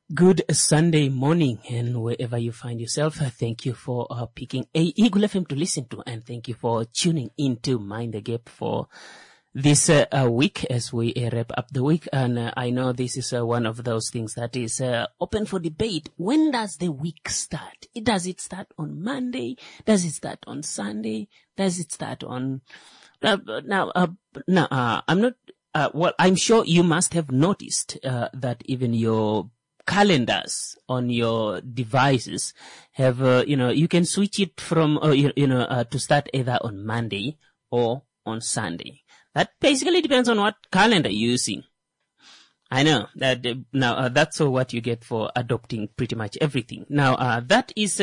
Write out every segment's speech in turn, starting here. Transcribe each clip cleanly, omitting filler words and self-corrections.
Good Sunday morning, and wherever you find yourself, thank you for picking Eagle FM to listen to, and thank you for tuning into Mind the Gap for this week as we wrap up the week. And I know this is one of those things that is open for debate. When does the week start? Does it start on Monday? Does it start on Sunday? Does it start on... I'm not... well, I'm sure you must have noticed that even your calendars on your devices have, you can switch it from, to start either on Monday or on Sunday. That basically depends on what calendar you're using. I know that now that's what you get for adopting pretty much everything. Now, that is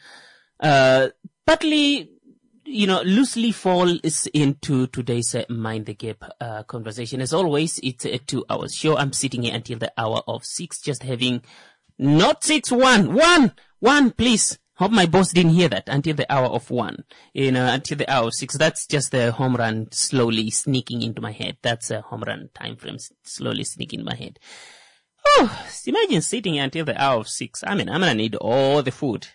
partly, loosely falls into today's Mind the Gap conversation. As always, it's a 2 hour show. I'm sitting here until the hour of 6, just having not 6, 1, please. Hope my boss didn't hear that. Until the hour of 1, until the hour of 6. That's just the home run slowly sneaking into my head. That's a home run time frame slowly sneaking in my head. Oh, imagine sitting here until the hour of 6. I mean, I'm gonna need all the food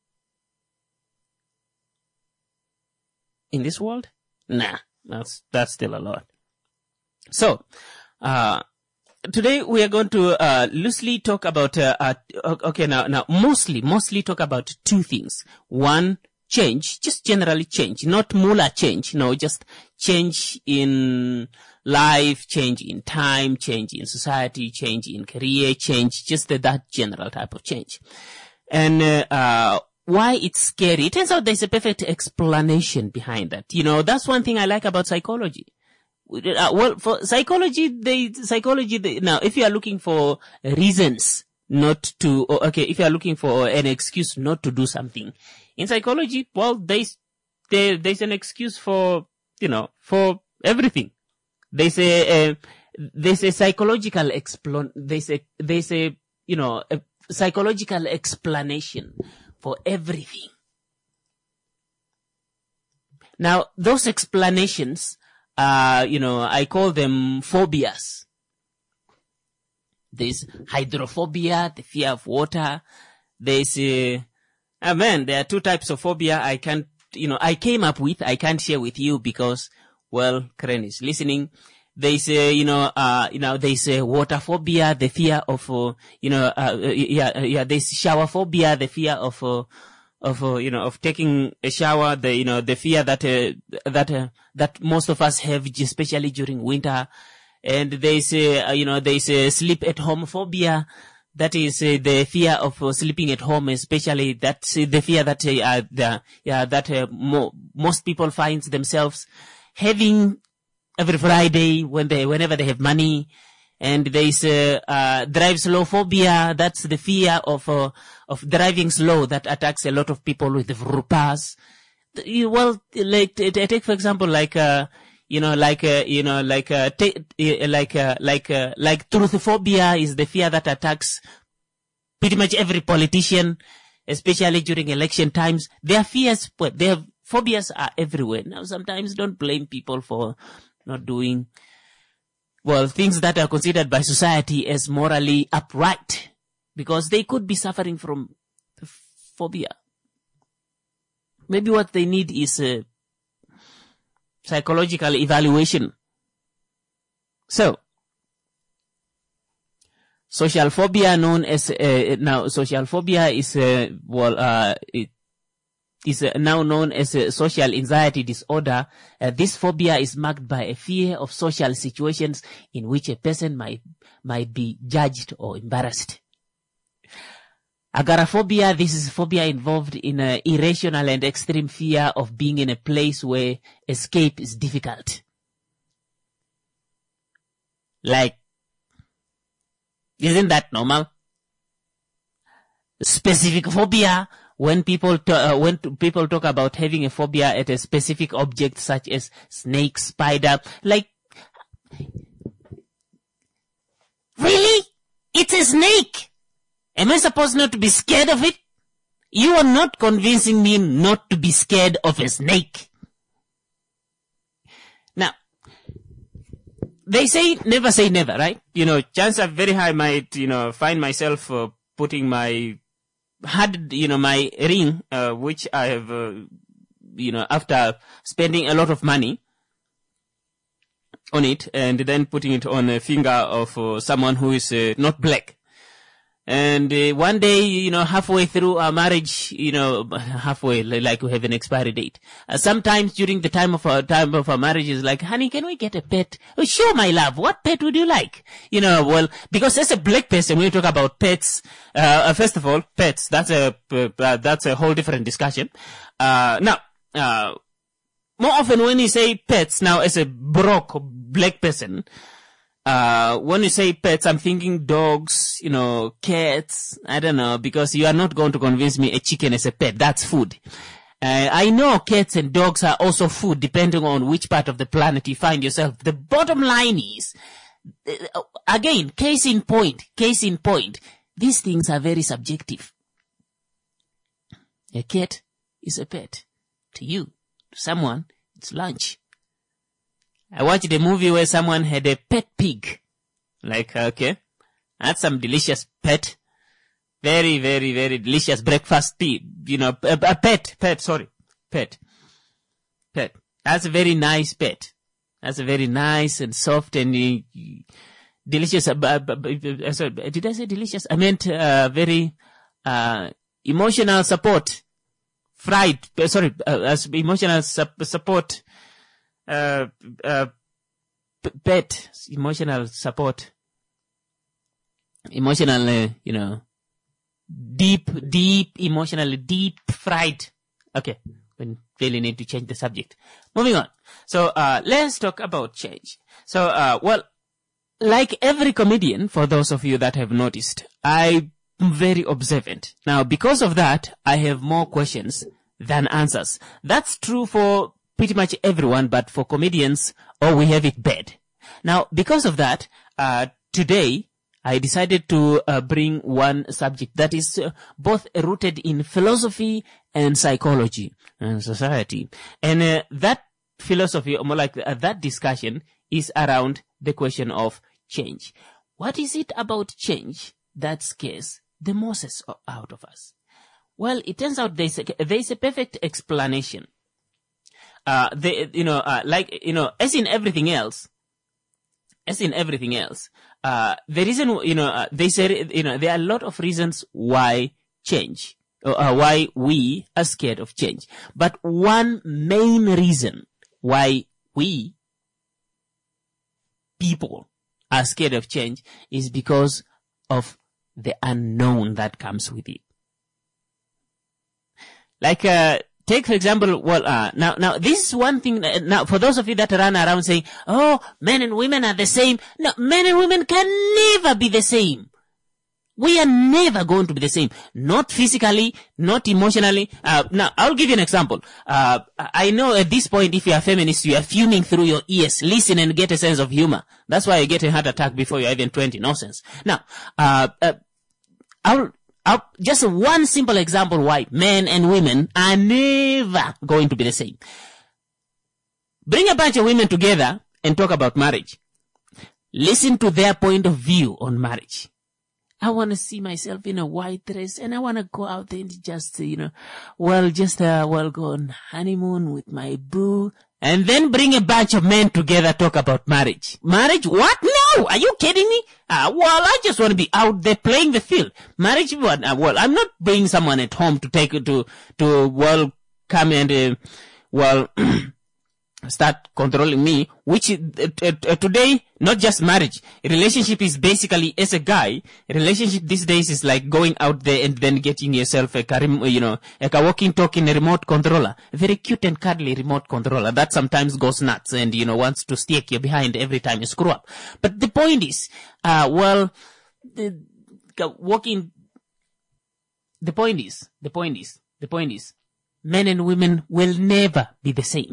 in this world? Nah, that's still a lot. So, today we are going to loosely talk about mostly talk about two things. One, change, just generally change, not mullah change, just change in life, change in time, change in society, change in career, change, just that general type of change. And why it's scary. It turns out there's a perfect explanation behind that. That's one thing I like about psychology. For psychology, now, if you are looking for reasons if you are looking for an excuse not to do something, in psychology, well, there's an excuse for everything. There's a psychological there's a psychological explanation for everything. Now, those explanations, I call them phobias. There's hydrophobia, the fear of water. There's, there are two types of phobia I came up with. I can't share with you because, well, Karen is listening. There's there's water phobia, the fear of, there's shower phobia, the fear of taking a shower, the fear that most of us have, especially during winter. And there's a sleep at home phobia. That is the fear of sleeping at home, especially that's the fear that, most people find themselves having every Friday whenever they have money. And there's drive slow phobia. That's the fear of driving slow that attacks a lot of people with rupas. Well, take for example, truth phobia is the fear that attacks pretty much every politician, especially during election times. Their phobias are everywhere. Now, sometimes don't blame people for not doing, things that are considered by society as morally upright, because they could be suffering from phobia. Maybe what they need is a psychological evaluation. So, social phobia known as, social phobia is, it is now known as a social anxiety disorder. This phobia is marked by a fear of social situations in which a person might be judged or embarrassed. Agoraphobia, this is phobia involved in an irrational and extreme fear of being in a place where escape is difficult. Isn't that normal? Specific phobia, when people talk about having a phobia at a specific object such as snake, spider, really? It's a snake! Am I supposed not to be scared of it? You are not convincing me not to be scared of a snake. Now, they say never, right? Chances are very high I might, find myself putting my ring, which I have, after spending a lot of money on it, and then putting it on a finger of someone who is not black. And one day, halfway through our marriage, halfway, like we have an expiry date. Sometimes during the time of our marriage is like, honey, can we get a pet? Oh, sure, my love. What pet would you like? Well, because as a black person, when we talk about pets, first of all, pets, that's a whole different discussion. Now, more often when you say pets, now as a broke black person, when you say pets, I'm thinking dogs, cats, I don't know, because you are not going to convince me a chicken is a pet. That's food. I know cats and dogs are also food, depending on which part of the planet you find yourself. The bottom line is, again, case in point, these things are very subjective. A cat is a pet. To you, to someone, it's lunch. I watched a movie where someone had a pet pig. Like, okay, that's some delicious pet. Very, very, very delicious breakfast pig. Pet. That's a very nice pet. That's a very nice and soft and delicious. Sorry, did I say delicious? I meant very emotional support. Emotional support. Pet, emotional support, emotional, emotionally deep fried. Okay, we really need to change the subject. Moving on. So, let's talk about change. So, like every comedian, for those of you that have noticed, I'm very observant. Now, because of that, I have more questions than answers. That's true for pretty much everyone, but for comedians, we have it bad. Now, because of that, today, I decided to bring one subject that is both rooted in philosophy and psychology and society. And that philosophy, or more like that discussion, is around the question of change. What is it about change that scares the most out of us? Well, it turns out there's a perfect explanation. As in everything else, the reason, they say, there are a lot of reasons why change, why we are scared of change. But one main reason why we people are scared of change is because of the unknown that comes with it. Like, take, for example, now, this is one thing, now, for those of you that run around saying, oh, men and women are the same. No, men and women can never be the same. We are never going to be the same. Not physically, not emotionally. Now, I'll give you an example. I know at this point, if you are feminist, you are fuming through your ears. Listen and get a sense of humor. That's why you get a heart attack before you're even 20. Nonsense. Now, just one simple example why men and women are never going to be the same. Bring a bunch of women together and talk about marriage. Listen to their point of view on marriage. I want to see myself in a white dress and I want to go out and just, go on honeymoon with my boo. And then bring a bunch of men together, talk about marriage. Marriage? What? No! Are you kidding me? I just want to be out there playing the field. Marriage? What? I'm not bringing someone at home to take to come and, start controlling me, which today, not just marriage, a relationship is basically, as a guy, a relationship these days is like going out there and then getting yourself like a walking, talking remote controller, a very cute and cuddly remote controller that sometimes goes nuts and, wants to stick you behind every time you screw up. But the point is, the point is, men and women will never be the same.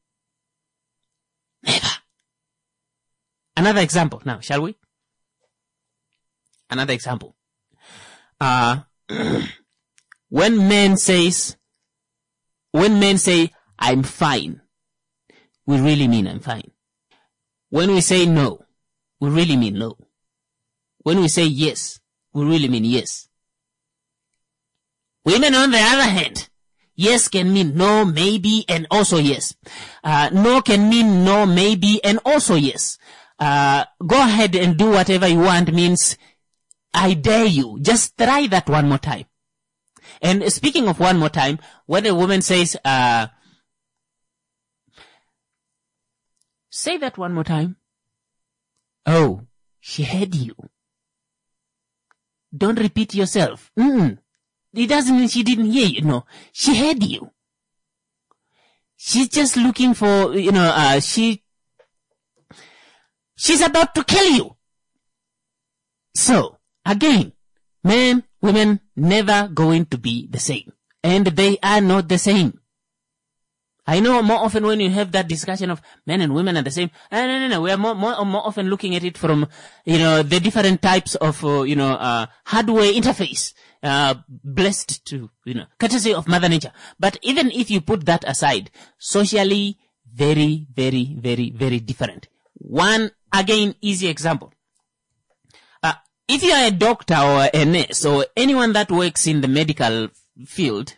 Never. Another example now, shall we? Another example. When men say, I'm fine, we really mean I'm fine. When we say no, we really mean no. When we say yes, we really mean yes. Women, on the other hand, yes can mean no, maybe, and also yes. No can mean no, maybe, and also yes. Go ahead and do whatever you want means I dare you. Just try that one more time. And speaking of one more time, when a woman says, say that one more time. Oh, she heard you. Don't repeat yourself. It doesn't mean she didn't hear you. No, she heard you. She's just looking for, she's about to kill you. So, again, men, women, never going to be the same. And they are not the same. I know more often when you have that discussion of men and women are the same. No. We are more often looking at it from, the different types of, hardware interface, blessed to, courtesy of Mother Nature. But even if you put that aside, socially, very, very, very, very different. One, again, easy example. If you are a doctor or a nurse or anyone that works in the medical field,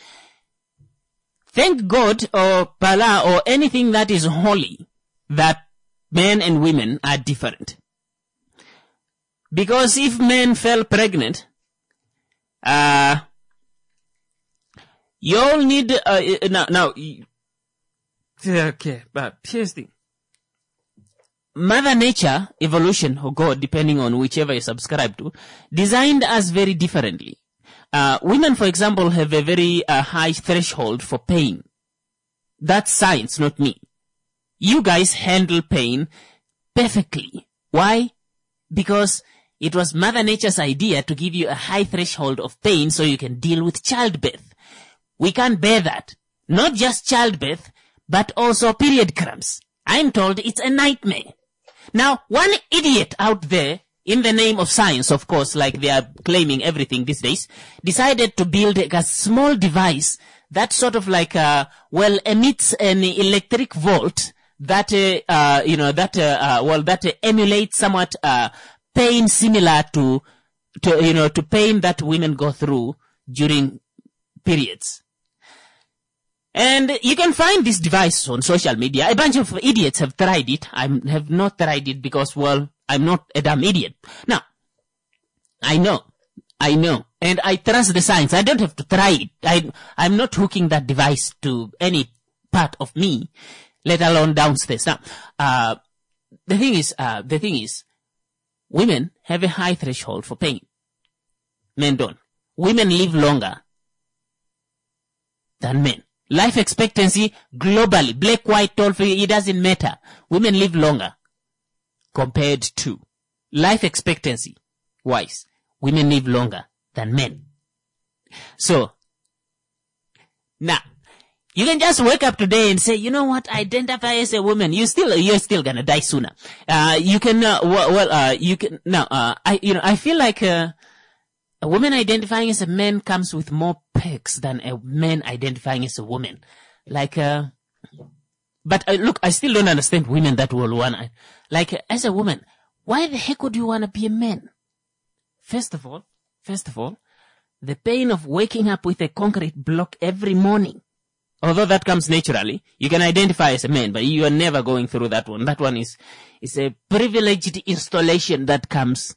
thank God or Pala or anything that is holy that men and women are different. Because if men fell pregnant, you all need, okay, but here's the thing. Mother Nature, evolution, or God, depending on whichever you subscribe to, designed us very differently. Women, for example, have a very high threshold for pain. That's science, not me. You guys handle pain perfectly. Why? Because it was Mother Nature's idea to give you a high threshold of pain so you can deal with childbirth. We can't bear that. Not just childbirth, but also period cramps. I'm told it's a nightmare. Now, one idiot out there, in the name of science, of course, like they are claiming everything these days, decided to build a small device that sort of like, emits an electric volt that, that emulates somewhat, pain similar to pain that women go through during periods. And you can find this device on social media. A bunch of idiots have tried it. I have not tried it because, I'm not a damn idiot. Now, I know. And I trust the science. I don't have to try it. I'm not hooking that device to any part of me, let alone downstairs. Now, the thing is, women have a high threshold for pain. Men don't. Women live longer than men. Life expectancy globally, black, white, tall, it doesn't matter. Women live longer compared to life expectancy wise. Women live longer than men. So, now, you can just wake up today and say, you know what, identify as a woman. You're still gonna die sooner. I feel like, a woman identifying as a man comes with more perks than a man identifying as a woman. Like, but look, I still don't understand women that will wanna, like, as a woman, why the heck would you wanna be a man? First of all, the pain of waking up with a concrete block every morning. Although that comes naturally, you can identify as a man, but you are never going through that one. That one is a privileged installation that comes,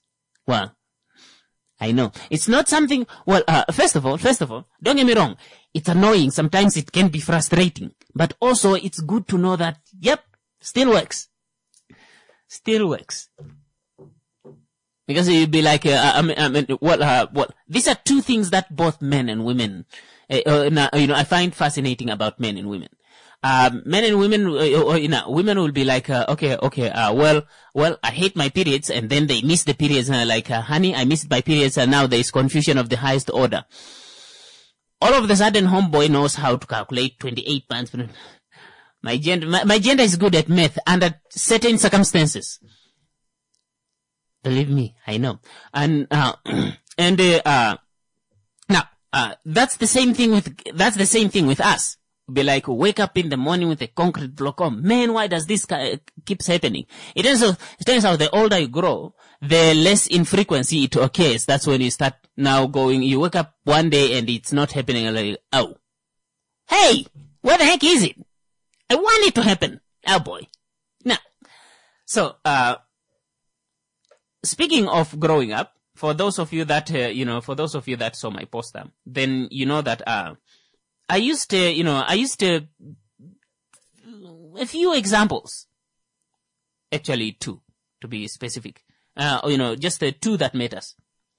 I know. It's not something, first of all, don't get me wrong. It's annoying. Sometimes it can be frustrating, but also it's good to know that, still works. Because you'd be like, these are two things that both men and women, I find fascinating about men and women. Men and women, women will be like, I hate my periods, and then they miss the periods, and like, honey, I missed my periods, and now there is confusion of the highest order. All of a sudden, homeboy knows how to calculate 28 months. My gender is good at math under certain circumstances. Believe me, I know. And, that's the same thing with us. be like, wake up in the morning with a concrete block. Oh man, why does this keeps happening? It turns out the older you grow, the less in frequency it occurs. That's when you start now going, you wake up one day and it's not happening. Like, oh, hey, where the heck is it? I want it to happen. Oh boy. Now, so, speaking of growing up, for those of you that, saw my poster, then you know that, I used a few examples. Actually, two, to be specific. Just the two that matters.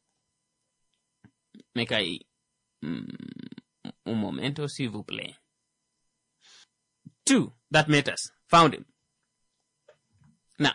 Un momento, s'il vous plaît. Two that matters. Found him. Now,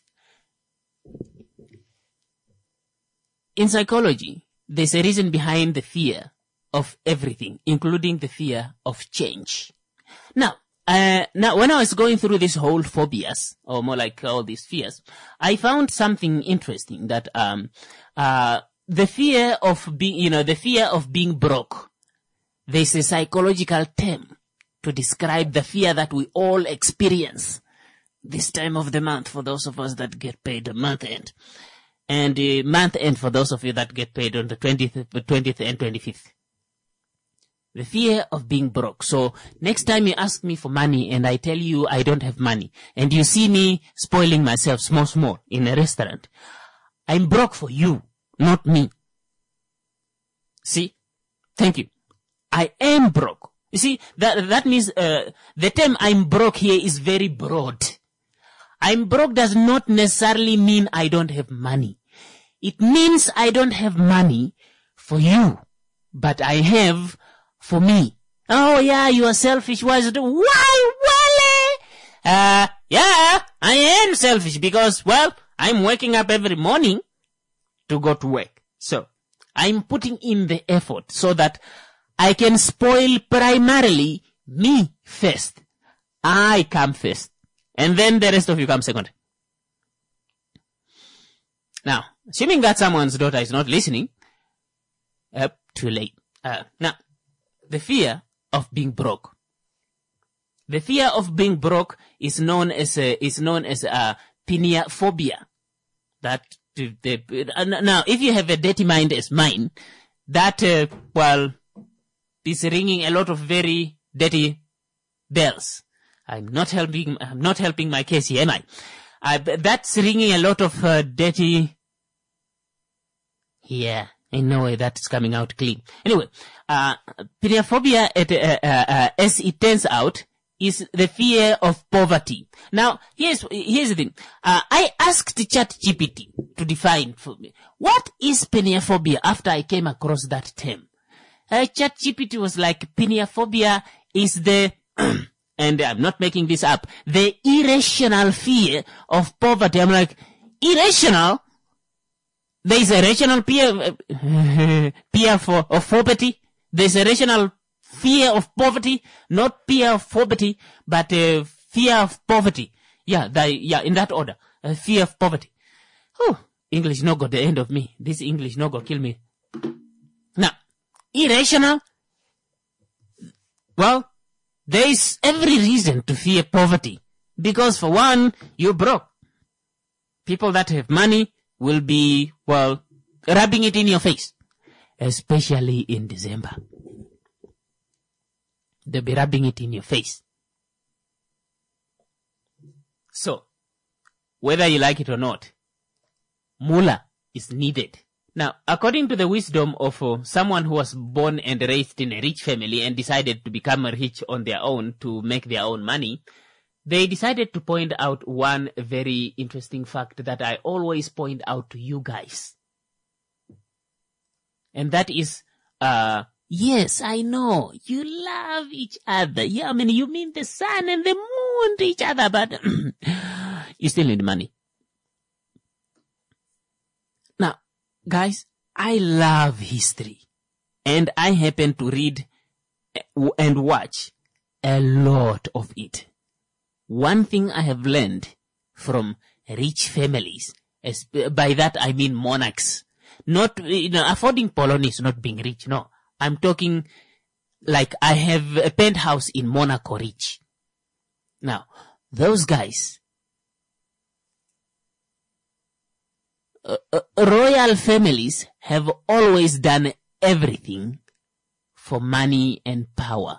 in psychology, there's a reason behind the fear of everything, including the fear of change. Now, when I was going through this whole phobias, or more like all these fears, I found something interesting that, the fear of being broke. There's a psychological term to describe the fear that we all experience this time of the month for those of us that get paid month end. And month end for those of you that get paid on the 20th and 25th. The fear of being broke. So next time you ask me for money and I tell you I don't have money, and you see me spoiling myself small in a restaurant, I'm broke for you, not me. See? Thank you. I am broke. You see, that means the term I'm broke here is very broad. I'm broke does not necessarily mean I don't have money. It means I don't have money for you, but I have for me. Oh yeah, you are selfish. Why is it? Why, Wale? Yeah, I am selfish because, well, I'm waking up every morning to go to work. So, I'm putting in the effort so that I can spoil primarily me first. I come first. And then the rest of you come second. Now, assuming that someone's daughter is not listening, too late. Now, the fear of being broke. The fear of being broke is known as pineaphobia. Now, if you have a dirty mind as mine, that, is ringing a lot of very dirty bells. I'm not helping my case here, am I? That's ringing a lot of dirty. Yeah, in no way that's coming out clean. Anyway, pineaphobia, as it turns out, is the fear of poverty. Now, here's the thing. I asked ChatGPT to define for me what is pineaphobia after I came across that term. ChatGPT was like, pineaphobia is the and I'm not making this up, the irrational fear of poverty. I'm like, irrational? There is a rational fear of poverty. There's a rational fear of poverty, not fear of poverty, but fear of poverty. Yeah, in that order. Fear of poverty. Oh, English no got the end of me. This English no got kill me. Now, irrational? Well, there is every reason to fear poverty. Because for one, you're broke. People that have money will be, rubbing it in your face. Especially in December. They'll be rubbing it in your face. So, whether you like it or not, moolah is needed. Now, according to the wisdom of someone who was born and raised in a rich family and decided to become rich on their own to make their own money, they decided to point out one very interesting fact that I always point out to you guys. And that is, yes, I know, you love each other. Yeah, I mean, you mean the sun and the moon to each other, but you still need money. Now, guys, I love history. And I happen to read and watch a lot of it. One thing I have learned from rich families, by that I mean monarchs, not, affording Polony is not being rich, no. I'm talking like I have a penthouse in Monaco Rich. Now, those guys, royal families have always done everything for money and power.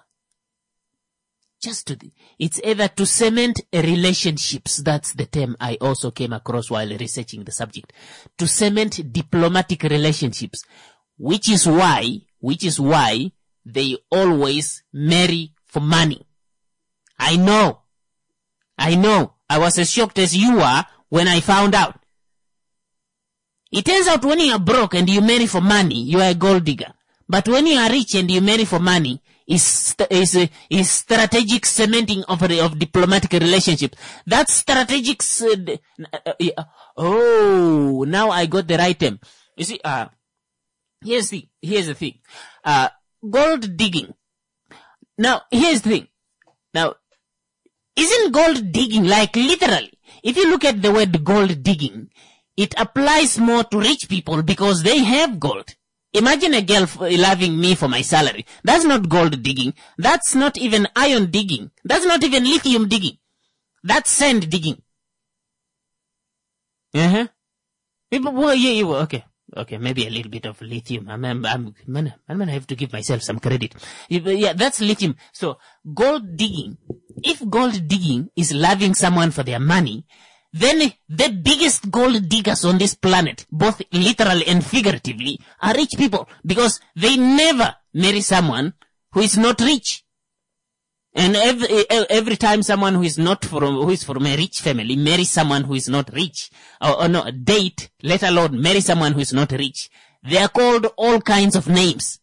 It's either to cement relationships. That's the term I also came across while researching the subject. To cement diplomatic relationships, which is why they always marry for money. I know. I was as shocked as you are when I found out. It turns out when you are broke and you marry for money, you are a gold digger. But when you are rich and you marry for money, is strategic cementing of diplomatic relationships. That's strategic. Now I got the right term. You see, here's the thing. Gold digging. Now, here's the thing. Now, isn't gold digging like literally? If you look at the word gold digging, it applies more to rich people because they have gold. Imagine a girl loving me for my salary. That's not gold digging. That's not even iron digging. That's not even lithium digging. That's sand digging. Okay, maybe a little bit of lithium. I'm gonna have to give myself some credit. Yeah, that's lithium. So, gold digging. If gold digging is loving someone for their money, then the biggest gold diggers on this planet, both literally and figuratively, are rich people because they never marry someone who is not rich. And every time someone who is from a rich family marries someone who is not rich, or no, date, let alone marry someone who is not rich, they are called all kinds of names.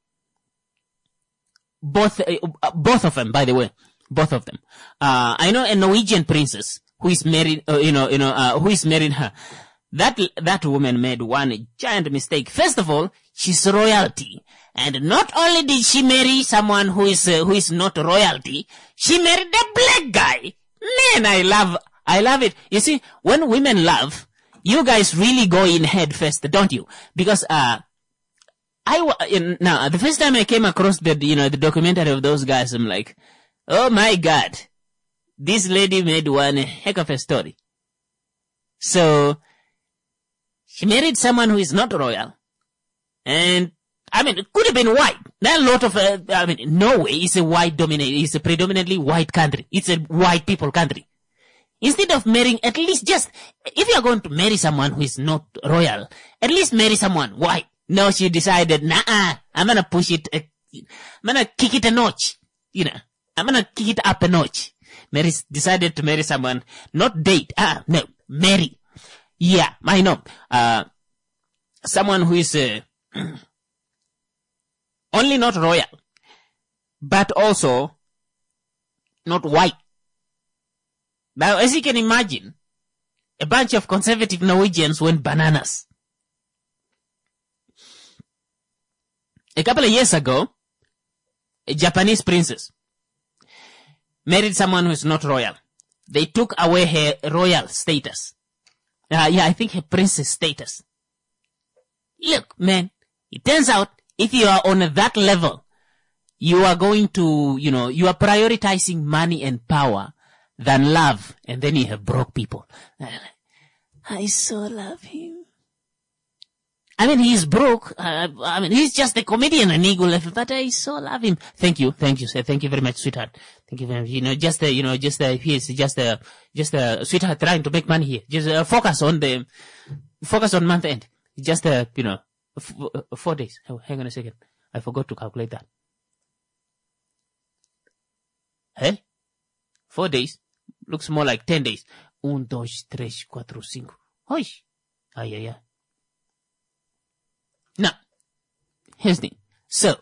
Both of them, by the way, both of them. I know a Norwegian princess who is married, who is marrying her. That woman made one giant mistake. First of all, she's royalty. And not only did she marry someone who is not royalty, she married a black guy. Man, I love it. You see, when women love, you guys really go in head first, don't you? Because, now, the first time I came across the documentary of those guys, I'm like, oh my God. This lady made one heck of a story. So, she married someone who is not royal. And, it could have been white. There are a lot of, Norway is a predominantly white country. It's a white people country. Instead of marrying, at least if you are going to marry someone who is not royal, at least marry someone white. No, she decided, I'm gonna push it, I'm gonna kick it a notch. I'm gonna kick it up a notch. Mary decided to marry someone, not date. No, marry. Yeah, I know. Someone who is only not royal, but also not white. Now, as you can imagine, a bunch of conservative Norwegians went bananas. A couple of years ago, a Japanese princess married someone who is not royal. They took away her royal status. I think her princess status. Look, man, it turns out if you are on that level, you are going to, you are prioritizing money and power than love, and then you have broke people. I so love him. He's broke. He's just a comedian on Eagle level, but I so love him. Thank you, sir. Thank you very much, sweetheart. Thank you very much. He's just a sweetheart trying to make money here. Just focus on month end. Just 4 days. Oh, hang on a second. I forgot to calculate that. Hey? 4 days? Looks more like 10 days. 1, 2, 3, 4, 5. Oi. Ay. Now, here's the thing. So,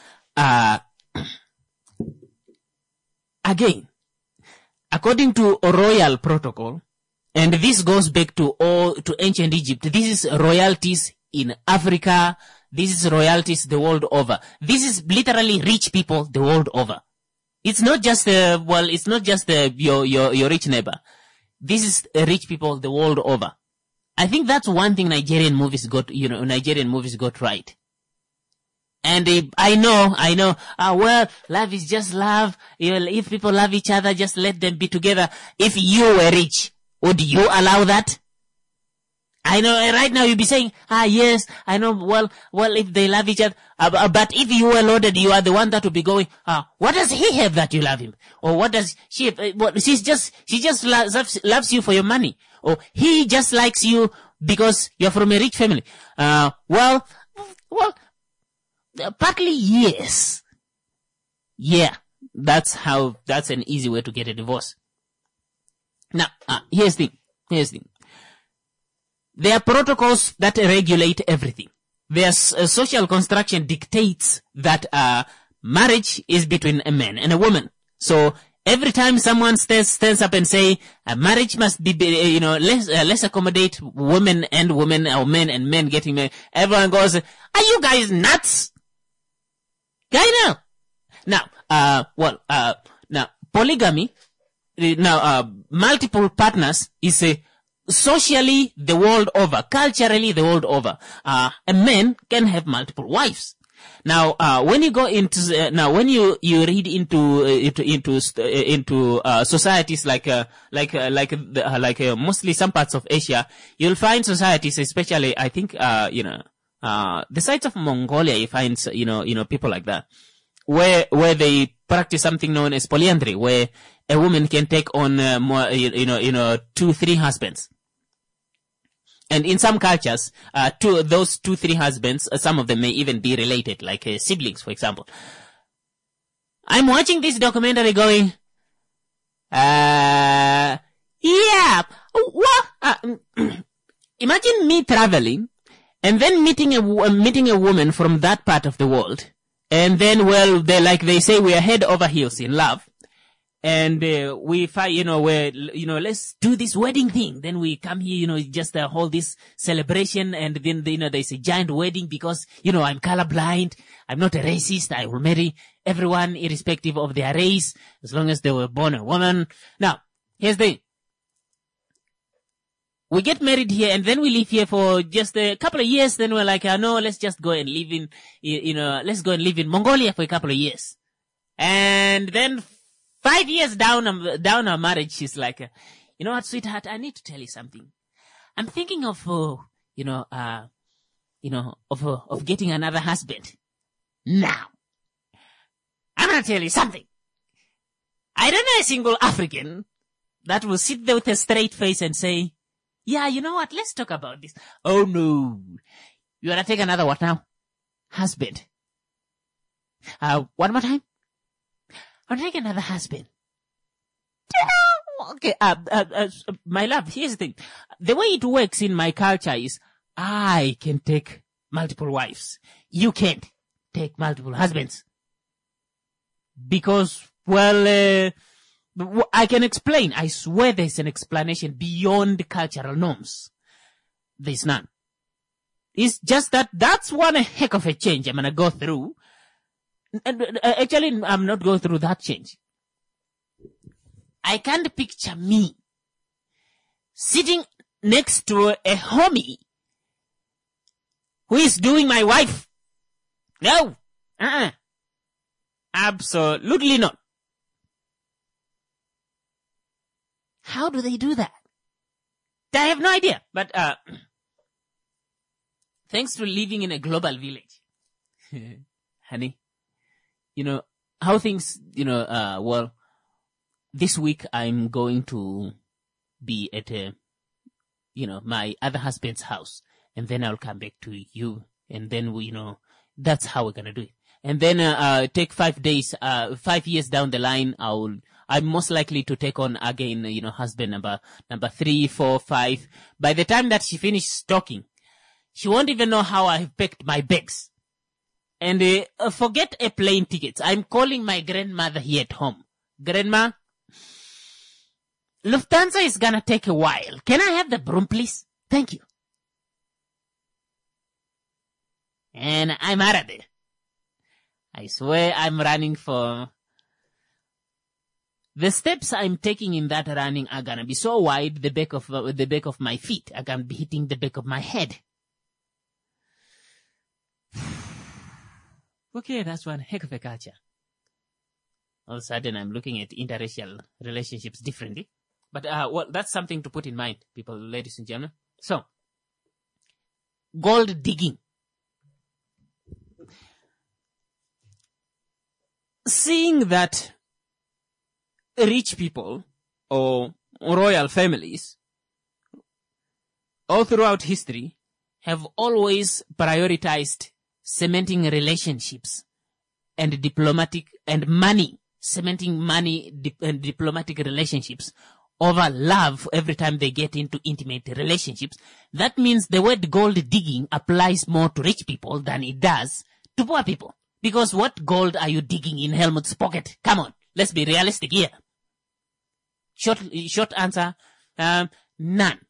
again, according to royal protocol, and this goes back to ancient Egypt, this is royalties in Africa, this is royalties the world over. This is literally rich people the world over. It's not just your rich neighbor. This is rich people the world over. I think that's one thing Nigerian movies got right. And I know, well, love is just love. If people love each other, just let them be together. If you were rich, would you allow that? I know right now you'll be saying, yes, I know, well, if they love each other, but if you were loaded, you are the one that will be going, what does he have that you love him? Or what does she have? She just loves you for your money. Or he just likes you because you're from a rich family. Well, partly yes. Yeah, that's an easy way to get a divorce. Now, here's the thing. There are protocols that regulate everything. There's social construction dictates that marriage is between a man and a woman. So every time someone stands up and say marriage must be, let's accommodate women and women, or men and men getting married, everyone goes, "Are you guys nuts?" I know. Now, polygamy, multiple partners is a socially the world over, culturally the world over. A man can have multiple wives. Now, when you go into when you read into societies like mostly some parts of Asia, you'll find societies, especially I think the sides of Mongolia, you find people like that, where they practice something known as polyandry, where a woman can take on more 2-3 husbands. And in some cultures, those 2-3 husbands, some of them may even be related, like siblings, for example. I'm watching this documentary going, yeah, imagine me traveling and then meeting a woman from that part of the world. And then, well, they say we are head over heels in love. And we find, let's do this wedding thing. Then we come here, just hold this celebration, and then there's a giant wedding because I'm colorblind. I'm not a racist. I will marry everyone irrespective of their race as long as they were born a woman. Now, here's the thing. We get married here, and then we live here for just a couple of years. Then we're like, no, let's just go and live in, let's go and live in Mongolia for a couple of years. And then 5 years down our marriage, she's like, you know what, sweetheart, I need to tell you something. I'm thinking of, of getting another husband. Now, I'm going to tell you something. I don't know a single African that will sit there with a straight face and say, yeah, you know what, let's talk about this. Oh no. You want to take another what now? Husband. One more time? I'll take another husband. Okay, my love, here's the thing. The way it works in my culture is I can take multiple wives. You can't take multiple husbands. Because, well, I can explain. I swear there's an explanation beyond cultural norms. There's none. It's just that's one heck of a change I'm going to go through. And actually, I'm not going through that change. I can't picture me sitting next to a homie who is doing my wife. No. Absolutely not. How do they do that? I have no idea. But thanks to living in a global village, honey, how things, well, this week I'm going to be at, my other husband's house, and then I'll come back to you, and then that's how we're gonna do it. And then, take 5 days, 5 years down the line, I'm most likely to take on again, husband number 3, 4, 5. By the time that she finishes talking, she won't even know how I've packed my bags. And forget a plane ticket. I'm calling my grandmother here at home. Grandma, Lufthansa is gonna take a while. Can I have the broom, please? Thank you. And I'm out of there. I swear I'm running for... The steps I'm taking in that running are gonna be so wide, the back of my feet are gonna be hitting the back of my head. Okay, that's one heck of a culture. All of a sudden, I'm looking at interracial relationships differently. But, well, that's something to put in mind, people, ladies and gentlemen. So, gold digging. Seeing that rich people or royal families all throughout history have always prioritized cementing relationships and diplomatic and money, cementing money and diplomatic relationships over love every time they get into intimate relationships. That means the word gold digging applies more to rich people than it does to poor people. Because what gold are you digging in Helmut's pocket? Come on, let's be realistic here. Short answer, none.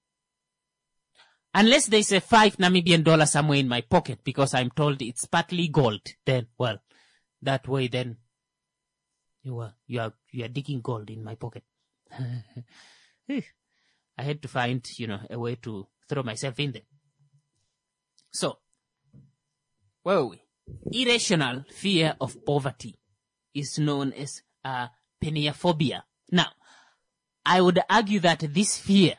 Unless there's a $5 Namibian somewhere in my pocket because I'm told it's partly gold, then, well, that way then you are digging gold in my pocket. I had to find, a way to throw myself in there. So, where are we? Irrational fear of poverty is known as peniophobia. Now, I would argue that this fear,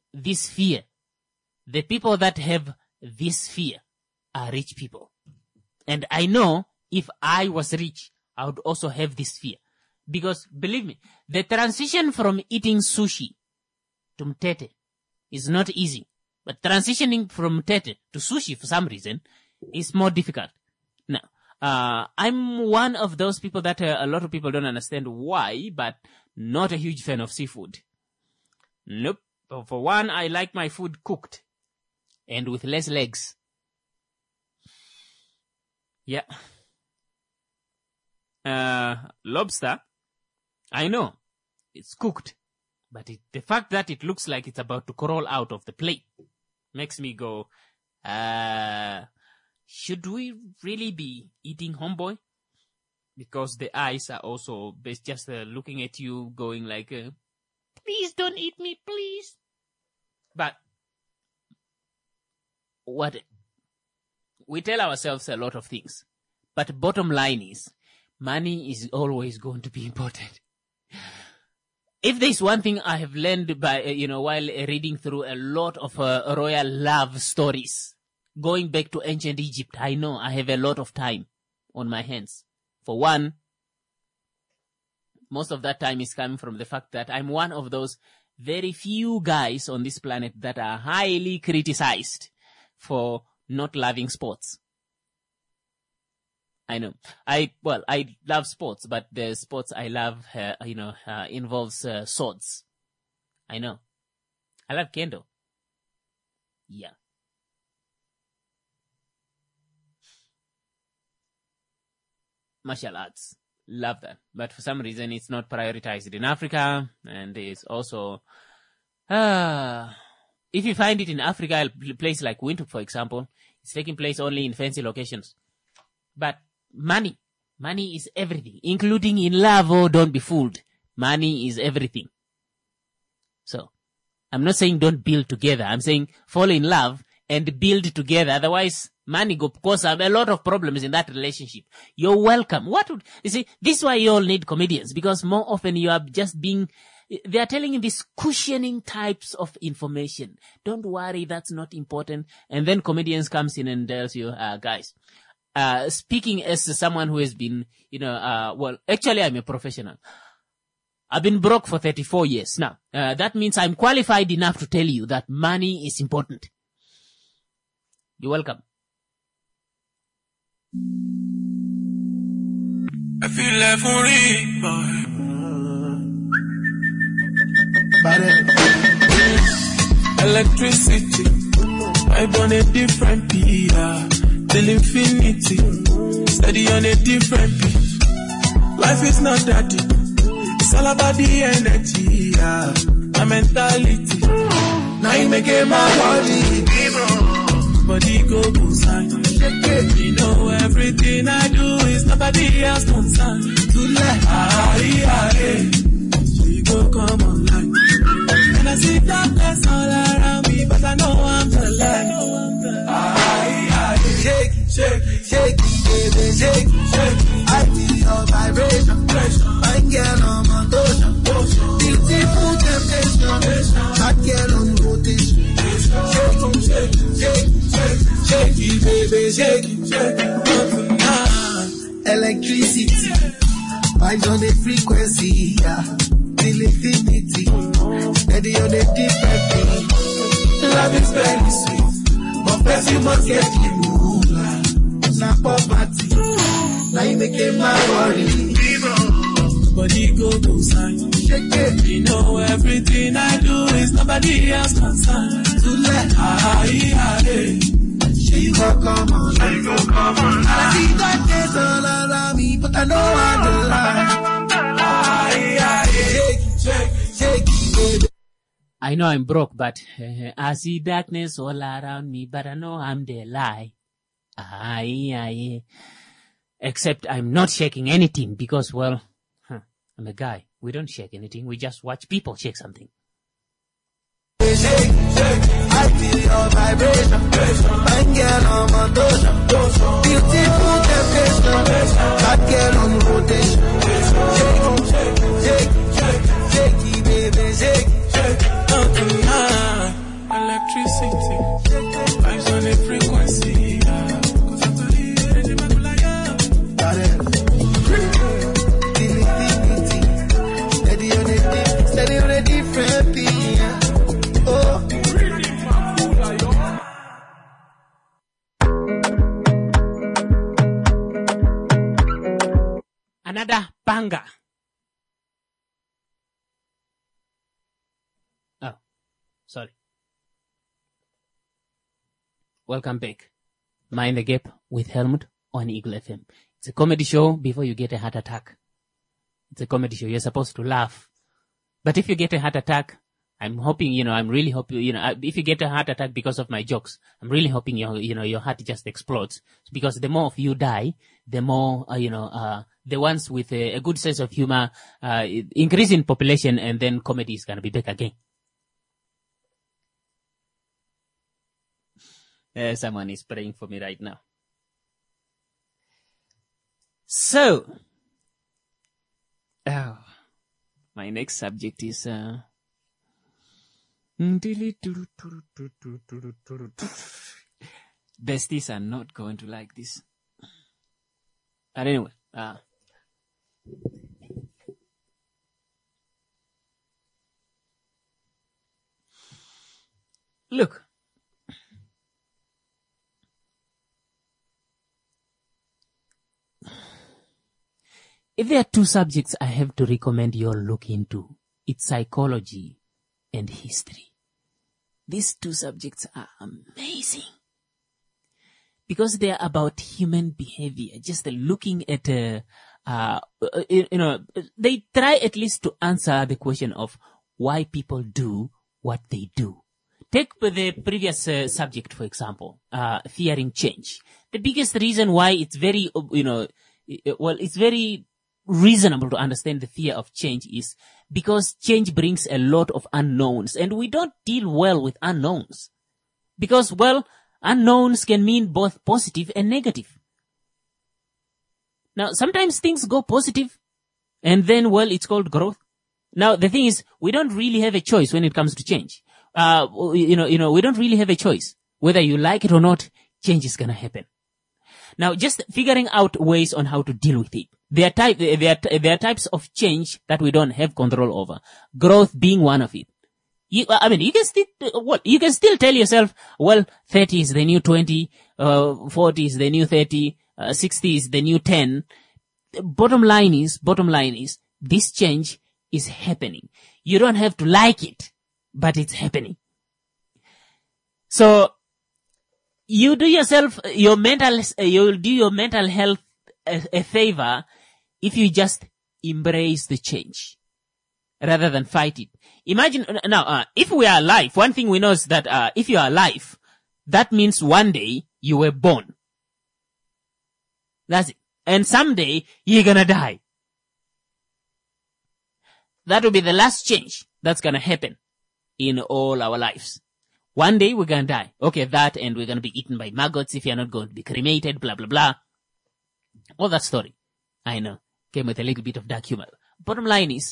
the people that have this fear are rich people. And I know if I was rich, I would also have this fear. Because, believe me, the transition from eating sushi to mtete is not easy. But transitioning from mtete to sushi, for some reason, is more difficult. Now, I'm one of those people that a lot of people don't understand why, but not a huge fan of seafood. Nope. For one, I like my food cooked and with less legs. Yeah. Lobster, I know it's cooked, but the fact that it looks like it's about to crawl out of the plate makes me go, should we really be eating, homeboy? Because the eyes are also just looking at you going like, please don't eat me, please. But we tell ourselves a lot of things. But bottom line is, money is always going to be important. If there's one thing I have learned by, while reading through a lot of royal love stories, going back to ancient Egypt, I know I have a lot of time on my hands. For one, most of that time is coming from the fact that I'm one of those very few guys on this planet that are highly criticized for not loving sports. I know. I love sports, but the sports I love, involves swords. I know. I love kendo. Yeah. Martial arts. Love that. But for some reason, it's not prioritized in Africa. And it's also, if you find it in Africa, a place like Windhoek, for example, it's taking place only in fancy locations. But money is everything, including in love. Oh, don't be fooled. Money is everything. So, I'm not saying don't build together. I'm saying fall in love and build together. Otherwise, money go cause a lot of problems in that relationship. You're welcome. You see, this is why you all need comedians, because more often you are just they are telling you these cushioning types of information. Don't worry, that's not important. And then comedians comes in and tells you, guys, speaking as someone who has been, actually I'm a professional. I've been broke for 34 years now. That means I'm qualified enough to tell you that money is important. You're welcome. I feel like for it, boy. Electricity, I on a different beat, till infinity, steady on a different beat. Life is not that deep, it's all about the energy, my mentality. Now you make it my body go inside. You know everything I do is nobody else concerned. To let she go come online. And I see darkness all around me, but I know I'm the light. Shake it, shake it, baby, shake, shake. I feel your vibration. My girl on my motion. Beautiful temptation. Hot girl on rotation. Shake, shake, shake, shake, shake it, baby, shake it, shake it. Electricity, vibes on the frequency, yeah. Till infinity, steady on the different thing. Love is very sweet, but first you must get the moolah. Not poverty, now you making my worry. Body go sign, shake it. You know everything I do is nobody else concerned. To let she go come on, she go come on. I see that there's all around me, but I know I'm the lie. I know I'm broke, but I see darkness all around me, but I know I'm the lie. Except I'm not shaking anything because, well, I'm a guy. We don't shake anything. We just watch people shake something. Shake, shake, I feel your vibration. My girl on my motion. Beautiful temptation. Hot girl on rotation. Shake, shake, shake, shake, shake it, baby, shake, shake. Electricity, vibes on the frequency. Steady on a different thing. Oh. Another banger. Oh, sorry. Welcome back. Mind the Gap with Helmut on Eagle FM. It's a comedy show before you get a heart attack. It's a comedy show. You're supposed to laugh. But if you get a heart attack, I'm hoping, I'm really hoping, if you get a heart attack because of my jokes, I'm really hoping your heart just explodes. Because the more of you die, the more, the ones with a good sense of humor, increase in population, and then comedy is gonna be back again. Someone is praying for me right now. So, my next subject is, besties are not going to like this. But anyway, look. If there are two subjects I have to recommend you all look into, it's psychology and history. These two subjects are amazing because they are about human behavior. Just looking at, they try at least to answer the question of why people do what they do. Take the previous subject, for example, fearing change. The biggest reason why it's very, it's very reasonable to understand the fear of change is because change brings a lot of unknowns, and we don't deal well with unknowns. Because, well, unknowns can mean both positive and negative. Now, sometimes things go positive, and then, well, it's called growth. Now, the thing is, we don't really have a choice when it comes to change. We don't really have a choice. Whether you like it or not, change is gonna happen. Now, just figuring out ways on how to deal with it. There are types of change that we don't have control over. Growth being one of it. You can still tell yourself, well, 30 is the new 20, 40 is the new 30, 60 is the new 10. Bottom line is, this change is happening. You don't have to like it, but it's happening. So, you'll do your mental health a favor if you just embrace the change rather than fight it. Imagine now, if we are alive, one thing we know is that if you are alive, that means one day you were born. That's it. And someday you're gonna die. That will be the last change that's gonna happen in all our lives. One day we're gonna die. Okay, that, and we're gonna be eaten by maggots if you're not going to be cremated, blah, blah, blah. All that story, I know, came with a little bit of dark humor. Bottom line is,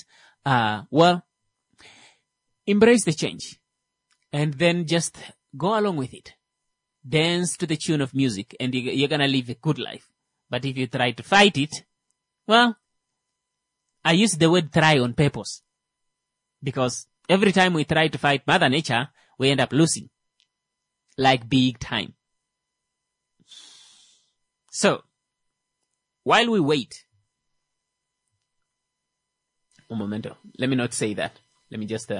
embrace the change and then just go along with it. Dance to the tune of music and you're going to live a good life. But if you try to fight it, well, I use the word try on purpose. Because every time we try to fight Mother Nature, we end up losing. Like big time. So, while we wait, un momento, let me not say that. Let me just,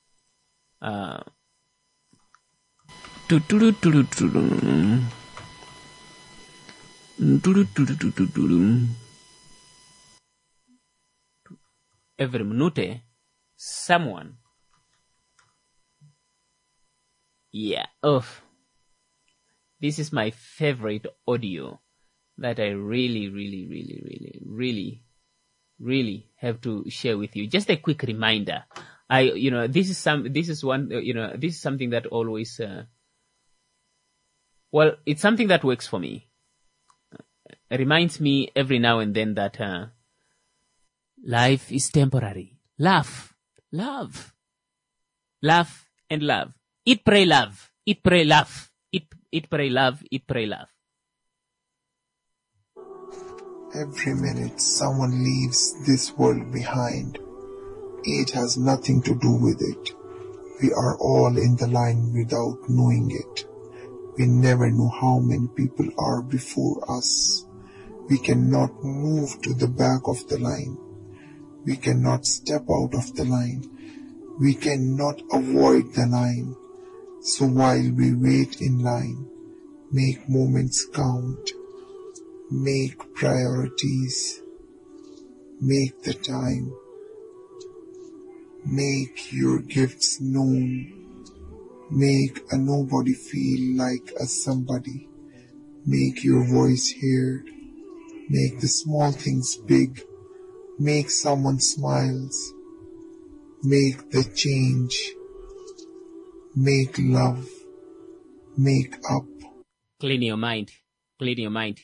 every minute, someone, yeah, this is my favorite audio that I really have to share with you. Just a quick reminder. This is something that always, it's something that works for me. It reminds me every now and then that, life is temporary. Laugh, love, laugh and love. Eat, pray, love. Eat, pray, laugh. Eat, pray, love. Eat, pray, love. Every minute someone leaves this world behind. Age has nothing to do with it. We are all in the line without knowing it. We never know how many people are before us. We cannot move to the back of the line. We cannot step out of the line. We cannot avoid the line. So while we wait in line, make moments count. Make priorities. Make the time. Make your gifts known. Make a nobody feel like a somebody. Make your voice heard. Make the small things big. Make someone smiles. Make the change. Make love. Make up. Clean your mind. Clean your mind.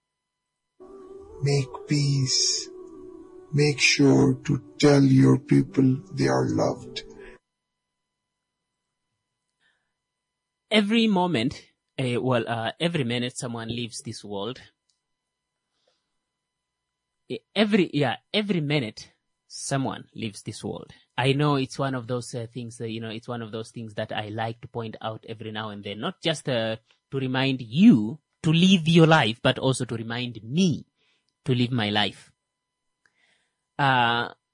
Make peace. Make sure to tell your people they are loved. Every moment, every minute someone leaves this world. Every minute someone leaves this world. I know it's one of those things that, it's one of those things that I like to point out every now and then, not just to remind you to live your life, but also to remind me to live my life. Death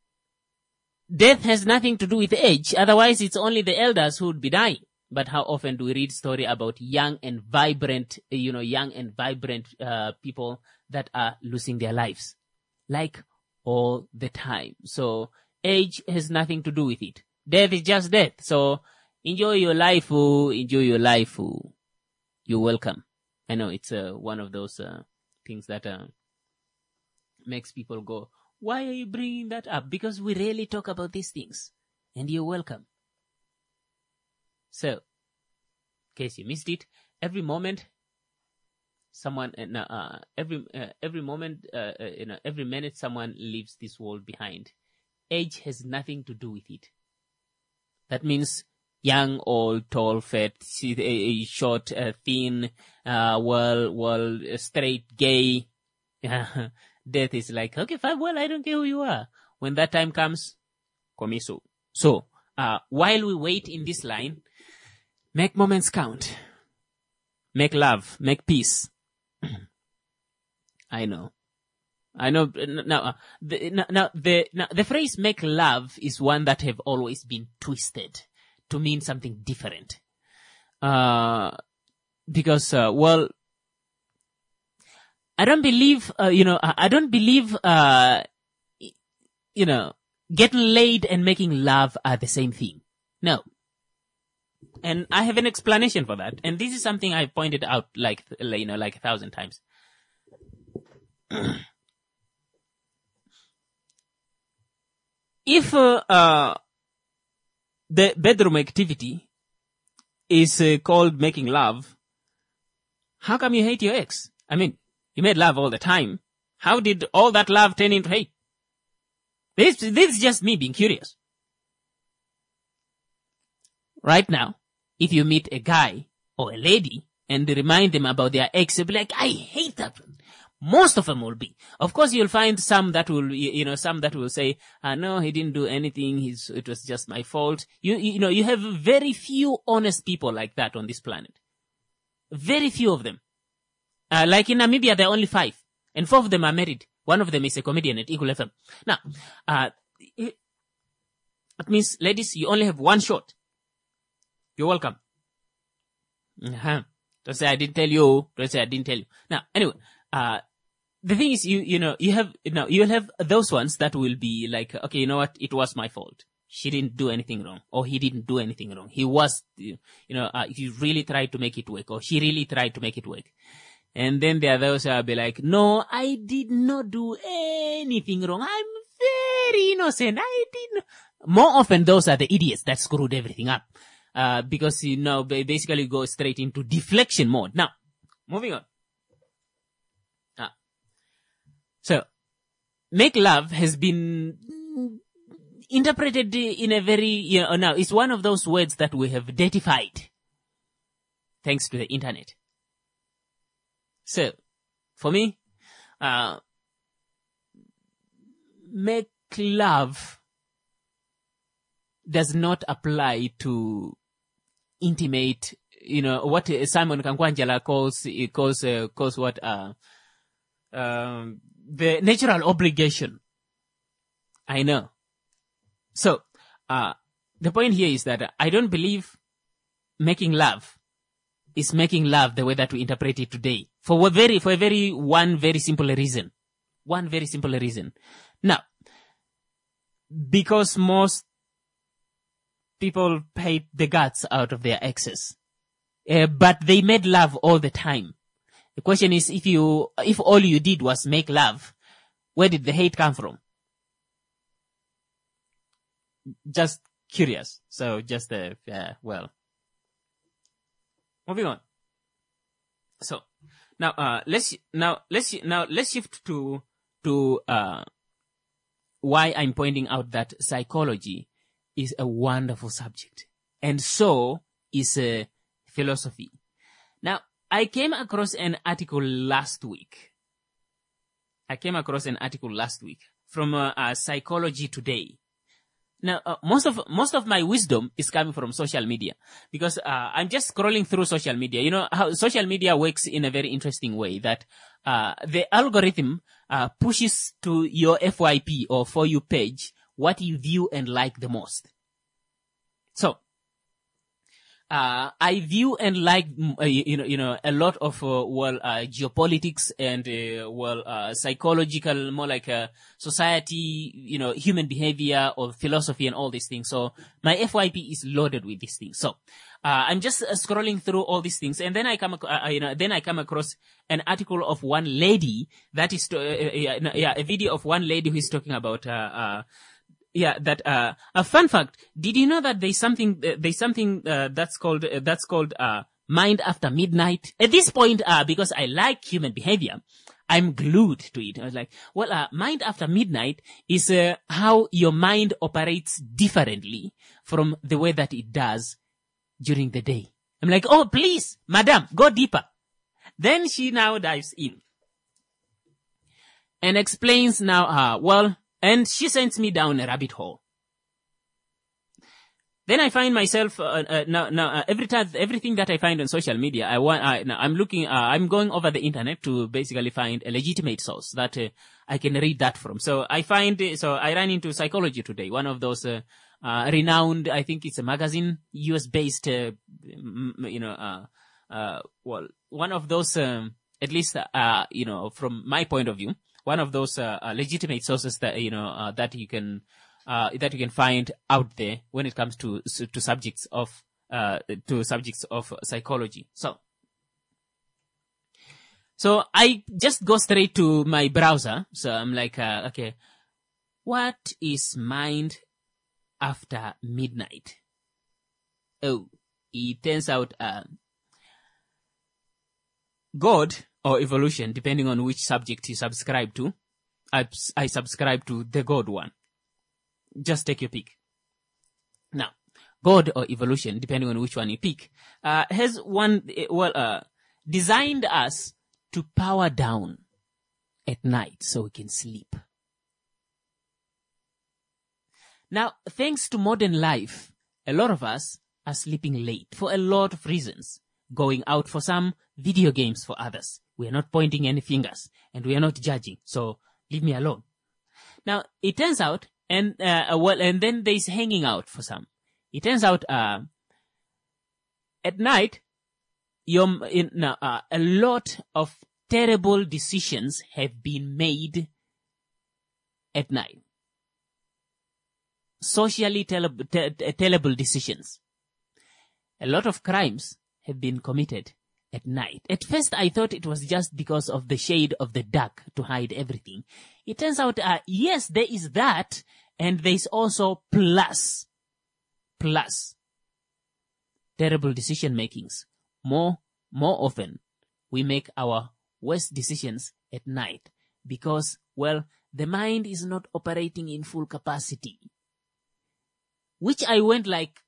has nothing to do with age. Otherwise, it's only the elders who would be dying. But how often do we read story about young and vibrant people that are losing their lives? Like all the time. So age has nothing to do with it. Death is just death. So enjoy your life. Enjoy your life. You're welcome. I know it's one of those things that makes people go, why are you bringing that up? Because we rarely talk about these things. And you're welcome. So, in case you missed it, every moment, every minute someone leaves this world behind. Age has nothing to do with it. That means young, old, tall, fat, short, thin, straight, gay. Death is like, okay, fine, well, I don't care who you are. When that time comes, komiso. So, while we wait in this line, make moments count. Make love. Make peace. I know. Now, the phrase "make love" is one that have always been twisted to mean something different. Because, I don't believe, getting laid and making love are the same thing. No. And I have an explanation for that. And this is something I pointed out like 1,000 times. If the bedroom activity is called making love, how come you hate your ex? I mean, You made love all the time. How did all that love turn into hate? This is just me being curious. Right now, if you meet a guy or a lady and remind them about their ex, you'll be like, I hate that. Most of them will be. Of course, you'll find some that will, some that will say, no, he didn't do anything. It was just my fault. You have very few honest people like that on this planet. Very few of them. Like in Namibia, there are only 5. And 4 of them are married. One of them is a comedian at Eagle FM. Now, it means, ladies, you only have one shot. You're welcome. Don't say I didn't tell you. Don't say I didn't tell you. Now, anyway, the thing is, you'll have those ones that will be like, okay, you know what? It was my fault. She didn't do anything wrong, or he didn't do anything wrong. He was, he really tried to make it work, or she really tried to make it work. And then there are those who will be like, no, I did not do anything wrong. I'm very innocent. I didn't. More often, those are the idiots that screwed everything up. Because, they basically go straight into deflection mode. Now, moving on. So, make love has been interpreted in a very, now it's one of those words that we have deatified. Thanks to the internet. So, for me, make love does not apply to intimate, what Simon Kangwanjala calls what, the natural obligation. I know. So, the point here is that I don't believe making love is making love the way that we interpret it today. For one very simple reason. One very simple reason. Now, because most people paid the guts out of their exes, but they made love all the time. The question is, if all you did was make love, where did the hate come from? Just curious. So just, moving on. So now, let's shift to why I'm pointing out that psychology is a wonderful subject, and so is philosophy. Now, I came across an article last week. From Psychology Today. Now, most of my wisdom is coming from social media, because I'm just scrolling through social media. You know how social media works in a very interesting way, that the algorithm pushes to your FYP or For You page what you view and like the most. So, I view and like, a lot of, geopolitics and, psychological, more like, society, human behavior or philosophy and all these things. So my FYP is loaded with these things. So, I'm just scrolling through all these things, and then I come across an article of one lady that is, a video of one lady who is talking about, a fun fact. Did you know that there's something that's called Mind After Midnight? At this point, because I like human behavior, I'm glued to it. I was like, Mind After Midnight is how your mind operates differently from the way that it does during the day. I'm like, oh, please, madam, go deeper. Then she now dives in and explains now, and she sends me down a rabbit hole. Then I find myself, every time, everything that I find on social media, I'm going over the internet to basically find a legitimate source that I can read that from. So I ran into Psychology Today, one of those, renowned, I think it's a magazine, US-based, one of those, at least, from my point of view, one of those legitimate sources that that you can find out there when it comes to subjects of psychology. So I just go straight to my browser. So I'm like, okay, what is Mind After Midnight? Oh, it turns out God or evolution, depending on which subject you subscribe to. I subscribe to the God one. Just take your pick. Now, God or evolution, depending on which one you pick, has designed us to power down at night so we can sleep. Now, thanks to modern life, a lot of us are sleeping late for a lot of reasons. Going out for some, video games for others. We are not pointing any fingers and we are not judging. So leave me alone. Now, it turns out, and then there's hanging out for some. It turns out, at night, a lot of terrible decisions have been made at night. Socially terrible decisions. A lot of crimes have been committed at night. At first, I thought it was just because of the shade of the dark to hide everything. It turns out, yes, there is that, and there's also plus terrible decision makings. More often, we make our worst decisions at night because, well, the mind is not operating in full capacity. Which I went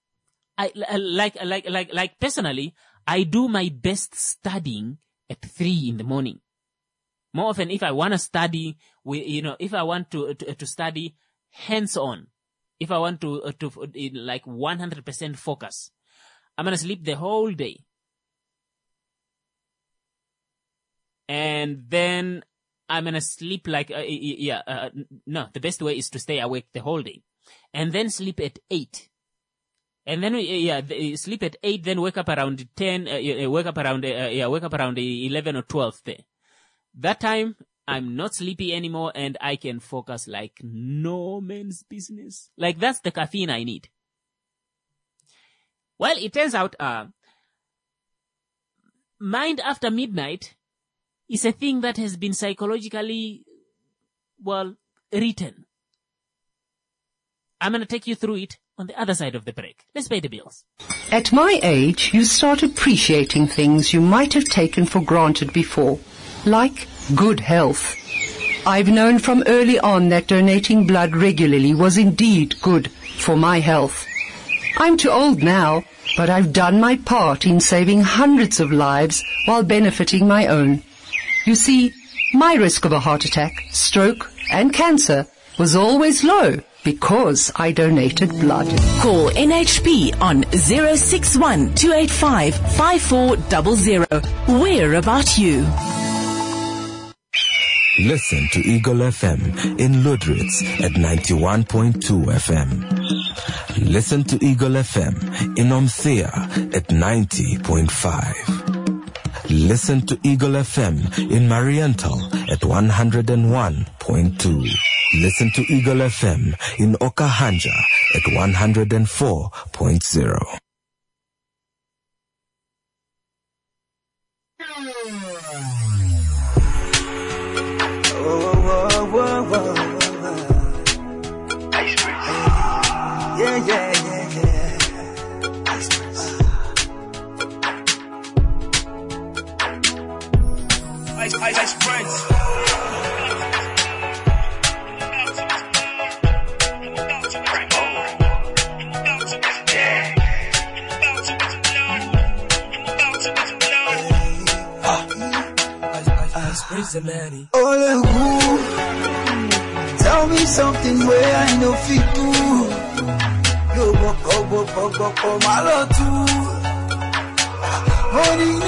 personally, I do my best studying at 3 in the morning. More often, if I want to study, if I want to study hands-on, if I want to 100% focus, I'm going to sleep the whole day. And then I'm going to sleep the best way is to stay awake the whole day. And then sleep at 8. And then sleep at 8, then wake up around 10, wake up around 11 or 12 there. That time, I'm not sleepy anymore and I can focus like no man's business. Like that's the caffeine I need. Well, it turns out, mind after midnight is a thing that has been psychologically, written. I'm going to take you through it on the other side of the break. Let's pay the bills. At my age, you start appreciating things you might have taken for granted before, like good health. I've known from early on that donating blood regularly was indeed good for my health. I'm too old now, but I've done my part in saving hundreds of lives while benefiting my own. You see, my risk of a heart attack, stroke, and cancer was always low because I donated blood. Call NHP on 061 285 5400. We're about you. Listen to Eagle FM in Ludritz at 91.2 FM. Listen to Eagle FM in Omthea at 90.5. Listen to Eagle FM in Mariental at 101.2. Listen to Eagle FM in Okahanja at 104.0. Yeah. Ice Prince. Oh, tell me something where I know fit to. Yo, go, my lord too. Morning,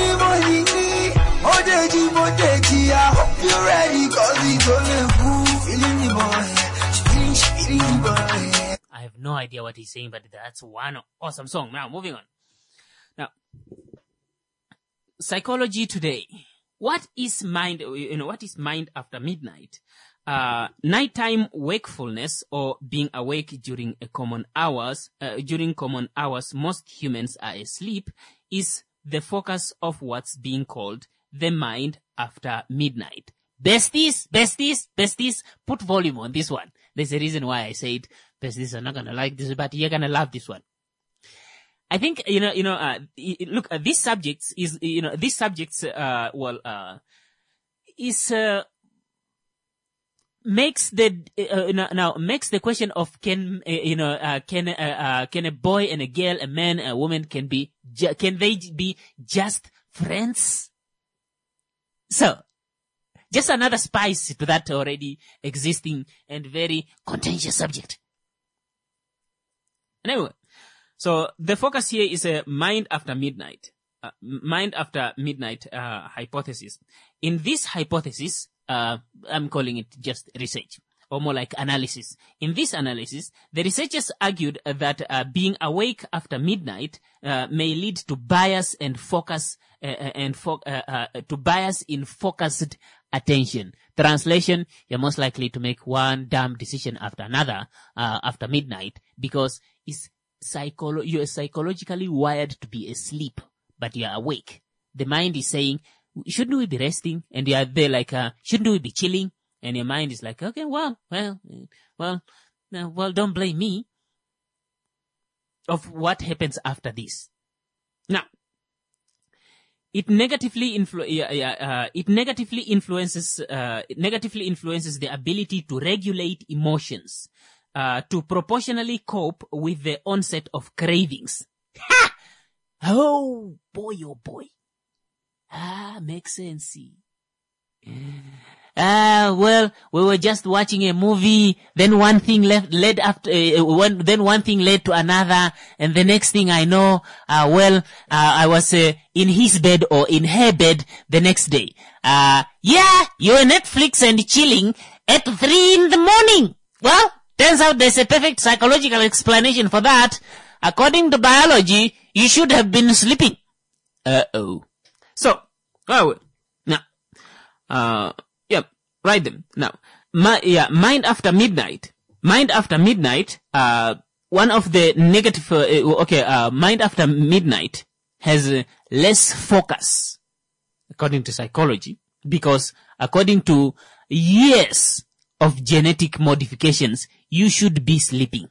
Modeji, I hope you're ready, cause it's only cool. Feeling the boy, she feeling the boy. I have no idea what he's saying, but that's one awesome song. Now, moving on. Now, psychology today. What is mind, what is mind after midnight? Nighttime wakefulness or being awake during common hours, most humans are asleep, is the focus of what's being called the mind after midnight. Besties, put volume on this one. There's a reason why I said besties are not gonna like this, but you're gonna love this one. I think, look, these subjects makes the question of can a boy and a girl, a man, a woman can they be just friends? So, just another spice to that already existing and very contentious subject. Anyway, so the focus here is a mind after midnight hypothesis. In this hypothesis, I'm calling it just research, or more like analysis. In this analysis, the researchers argued that being awake after midnight may lead to bias and focus to bias in focused attention. Translation: you're most likely to make one dumb decision after another after midnight because you are psychologically wired to be asleep, but you are awake. The mind is saying, shouldn't we be resting? And you are there like, shouldn't we be chilling? And your mind is like, okay, well, don't blame me of what happens after this. Now, it negatively influences the ability to regulate emotions, to proportionally cope with the onset of cravings. Ha! Oh boy. Makes sense. Well, we were just watching a movie, then one thing led to another, and the next thing I know, I was in his bed or in her bed the next day. You were Netflix and chilling at 3 a.m. Well, turns out there's a perfect psychological explanation for that. According to biology, you should have been sleeping. So, right then. Now, mind after midnight. Mind after midnight, one of the negative, mind after midnight has less focus, according to psychology, because according to years of genetic modifications, you should be sleeping.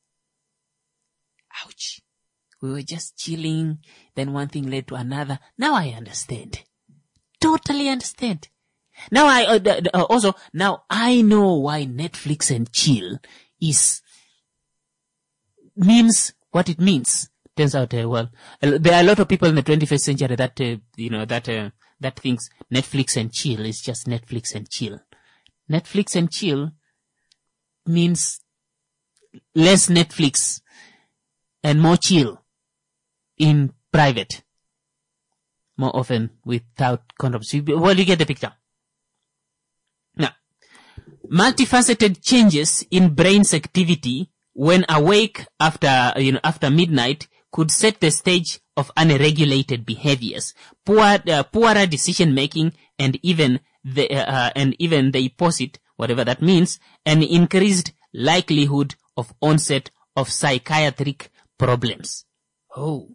Ouch. We were just chilling, then one thing led to another. Now I understand. Totally understand. Now I know why Netflix and chill means what it means. Turns out, there are a lot of people in the 21st century that thinks Netflix and chill is just Netflix and chill. Netflix and chill means less Netflix and more chill in private. More often without condoms. Well, you get the picture. Now, multifaceted changes in brain's activity when awake after midnight could set the stage of unregulated behaviors, poorer decision making, and even they posit, whatever that means, an increased likelihood of onset of psychiatric problems. Oh.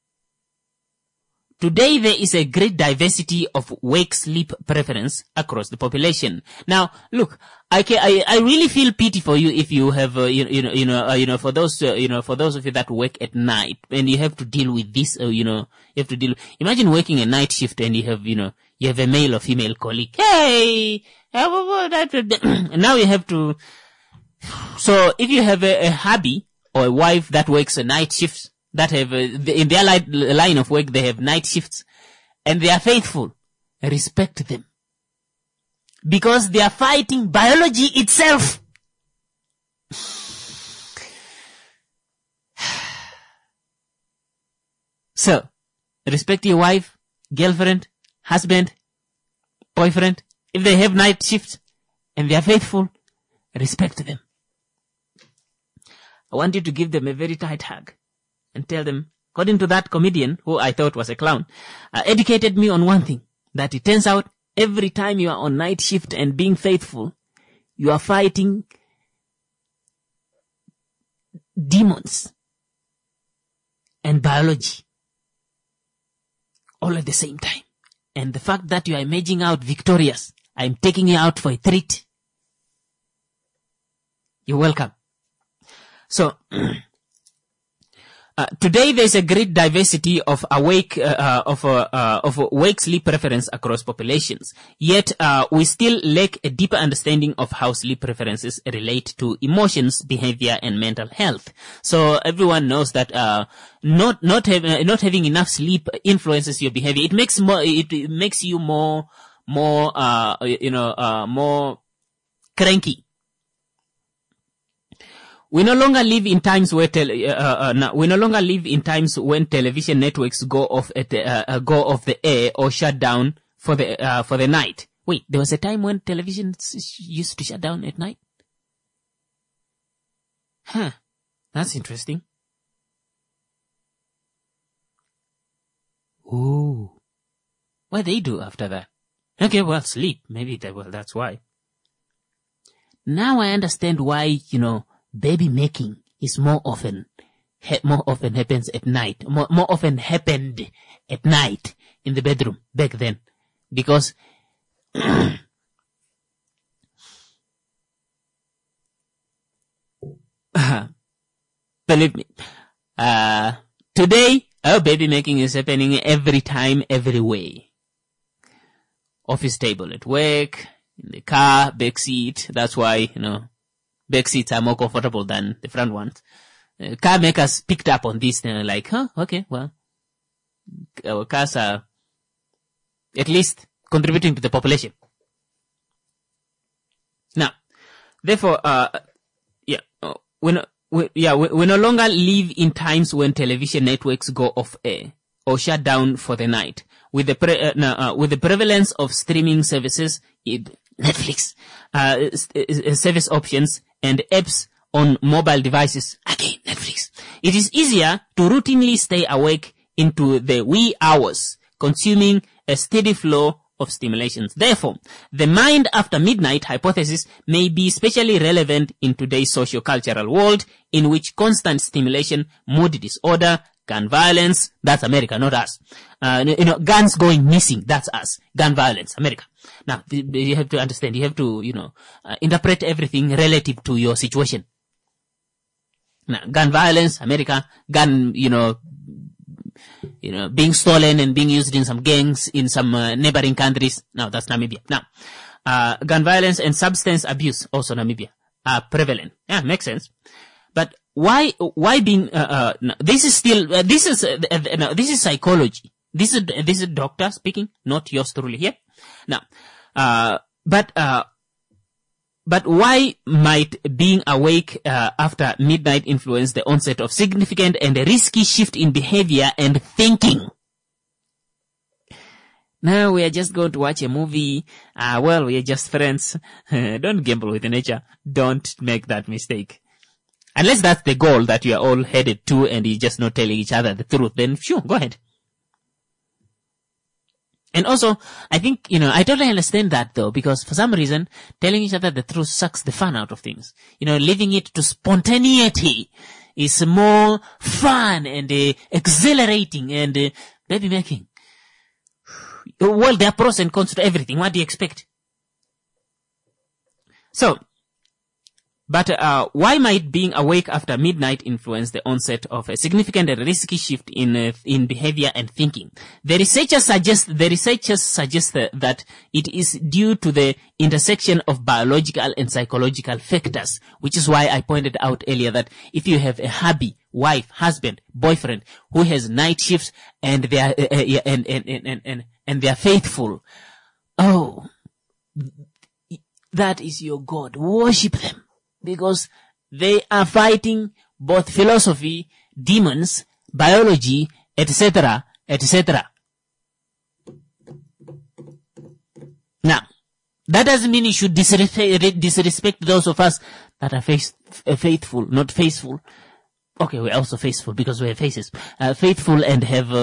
Today there is a great diversity of wake-sleep preference across the population. Now, look, I really feel pity for you if you have, for those of you that work at night and you have to deal with this, imagine working a night shift and you have a male or female colleague. Hey, now you have to, so if you have a hubby or a wife that works a night shift, that have, in their line of work, they have night shifts, and they are faithful. Respect them. Because they are fighting biology itself. So, respect your wife, girlfriend, husband, boyfriend. If they have night shifts, and they are faithful, respect them. I want you to give them a very tight hug. And tell them, according to that comedian, who I thought was a clown, educated me on one thing, that it turns out every time you are on night shift and being faithful, you are fighting demons and biology all at the same time. And the fact that you are emerging out victorious, I'm taking you out for a treat. You're welcome. So, Today there's a great diversity of awake sleep preference across populations. Yet we still lack a deeper understanding of how sleep preferences relate to emotions, behavior, and mental health. So everyone knows that not having enough sleep influences your behavior. It makes you more cranky. We no longer live in times where when television networks go off the air or shut down for the night. Wait, there was a time when television used to shut down at night? Huh. That's interesting. Ooh. What they do after that? Okay, well, sleep. Maybe that's why. Now I understand why, baby making is more often happens at night. More often happened at night in the bedroom back then. Because believe me, today baby making is happening every time, every way. Office table at work, in the car, back seat. That's why, back seats are more comfortable than the front ones. Car makers picked up on this. They're like, okay, well, our cars are at least contributing to the population. Now, therefore, we no longer live in times when television networks go off air or shut down for the night. With the prevalence of streaming services, Netflix, service options and apps on mobile devices, again, Netflix, it is easier to routinely stay awake into the wee hours, consuming a steady flow of stimulations. Therefore, the mind after midnight hypothesis may be especially relevant in today's socio-cultural world in which constant stimulation, mood disorder, gun violence, that's America, not us. Guns going missing, that's us. Gun violence, America. Now, you have to understand, you have to, interpret everything relative to your situation. Now, gun violence, America, gun, being stolen and being used in some gangs in some neighboring countries. Now, that's Namibia. Now, gun violence and substance abuse, also Namibia, are prevalent. Yeah, makes sense. But why being, this is psychology. This is doctor speaking, not yours truly here. Now, but why might being awake, after midnight influence the onset of significant and risky shift in behavior and thinking? Now we are just going to watch a movie. We are just friends. Don't gamble with nature. Don't make that mistake. Unless that's the goal that you are all headed to and you're just not telling each other the truth, then sure, go ahead. And also, I think, I totally understand that though, because for some reason, telling each other the truth sucks the fun out of things. Leaving it to spontaneity is more fun and exhilarating and baby making. Well, there are pros and cons to everything. What do you expect? So, but why might being awake after midnight influence the onset of a significant and risky shift in behavior and thinking? The researchers suggest that it is due to the intersection of biological and psychological factors, which is why I pointed out earlier that if you have a hubby, wife, husband, boyfriend who has night shifts and they are and they are faithful, that is your God. Worship them. Because they are fighting both philosophy, demons, biology, etc., etc. Now, that doesn't mean you should disrespect those of us that are faithful, not faithful. Okay, we're also faithful because we have faces. Faithful and have,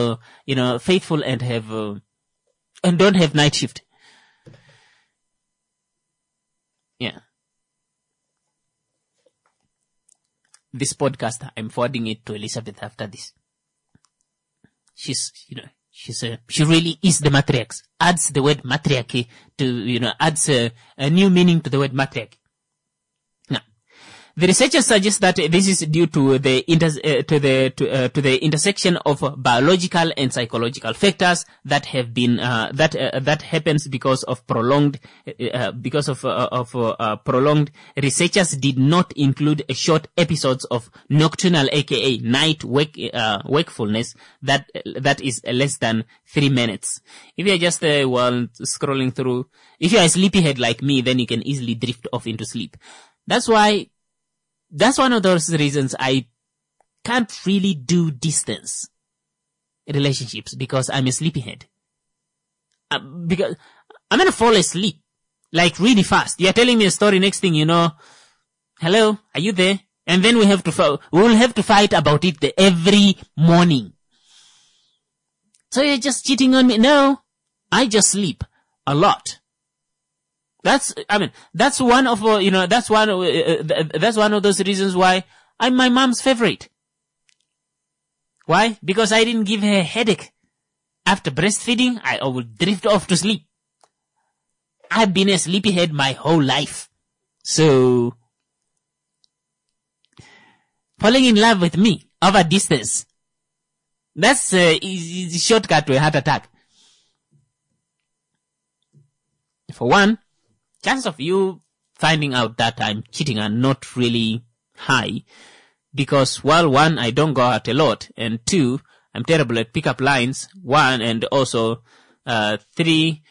and don't have night shift. Yeah. This podcast, I'm forwarding it to Elizabeth after this. She really is the matriarch. Adds the word matriarchy to, adds a new meaning to the word matriarch. Now, The researchers suggest that this is due to the intersection of biological and psychological factors that have been that happens because of prolonged prolonged. Researchers did not include short episodes of nocturnal, aka night wakefulness that is less than 3 minutes. If you're just while scrolling through, if you're a sleepyhead like me, then you can easily drift off into sleep. That's one of those reasons I can't really do distance relationships, because I'm a sleepyhead. Because I'm gonna fall asleep like really fast. You're telling me a story, next thing you know, hello, are you there? And then we'll have to fight about it every morning. So you're just cheating on me? No, I just sleep a lot. That's one of those reasons why I'm my mom's favorite. Why? Because I didn't give her a headache. After breastfeeding, I would drift off to sleep. I've been a sleepyhead my whole life. So, falling in love with me over distance, that's a shortcut to a heart attack. For one, chance of you finding out that I'm cheating are not really high, because while one, I don't go out a lot, and two, I'm terrible at pickup lines, one, and also three,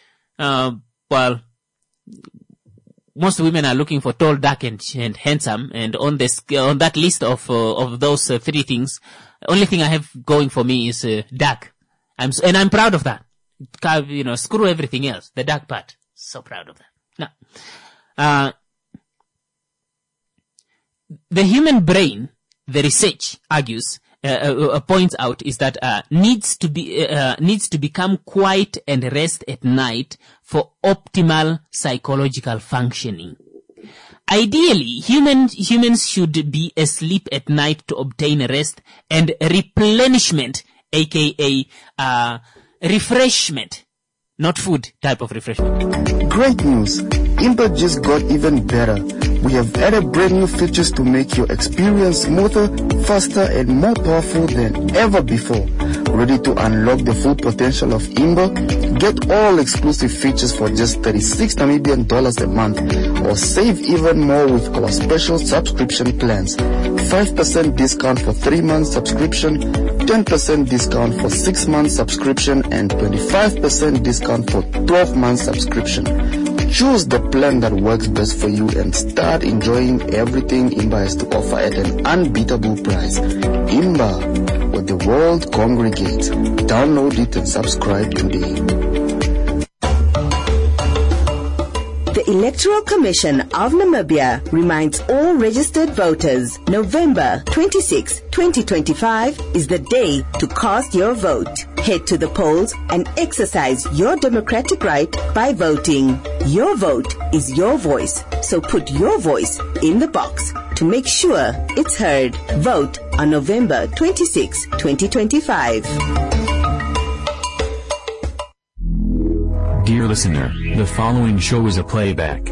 most women are looking for tall, dark, and handsome, and on that list of those three things, only thing I have going for me is dark. I'm proud of that. Screw everything else, the dark part. So proud of that. Now, the human brain, the research argues, points out, is that needs to become quiet and rest at night for optimal psychological functioning. Ideally, humans should be asleep at night to obtain rest and replenishment, aka refreshment. Not food type of refreshment. Great news! Imba just got even better. We have added brand new features to make your experience smoother, faster, and more powerful than ever before. Ready to unlock the full potential of Imba? Get all exclusive features for just 36 Namibian dollars a month, or save even more with our special subscription plans. 5% discount for 3 months subscription, 10% discount for 6 months subscription, and 25% discount for 12 months subscription. Choose the plan that works best for you and start enjoying everything Imba has to offer at an unbeatable price. Imba, where the world congregates. Download it and subscribe today. The Electoral Commission of Namibia reminds all registered voters, November 26, 2025 is the day to cast your vote. Head to the polls and exercise your democratic right by voting. Your vote is your voice, so put your voice in the box to make sure it's heard. Vote on November 26, 2025. Dear listener, the following show is a playback.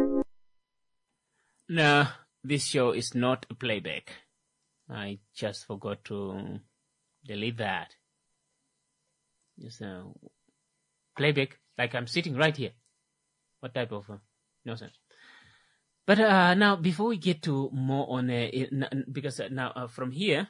No, this show is not a playback. I just forgot to delete that. Just playback, like I'm sitting right here. What type of nonsense? But now, before we get to more on, because now from here,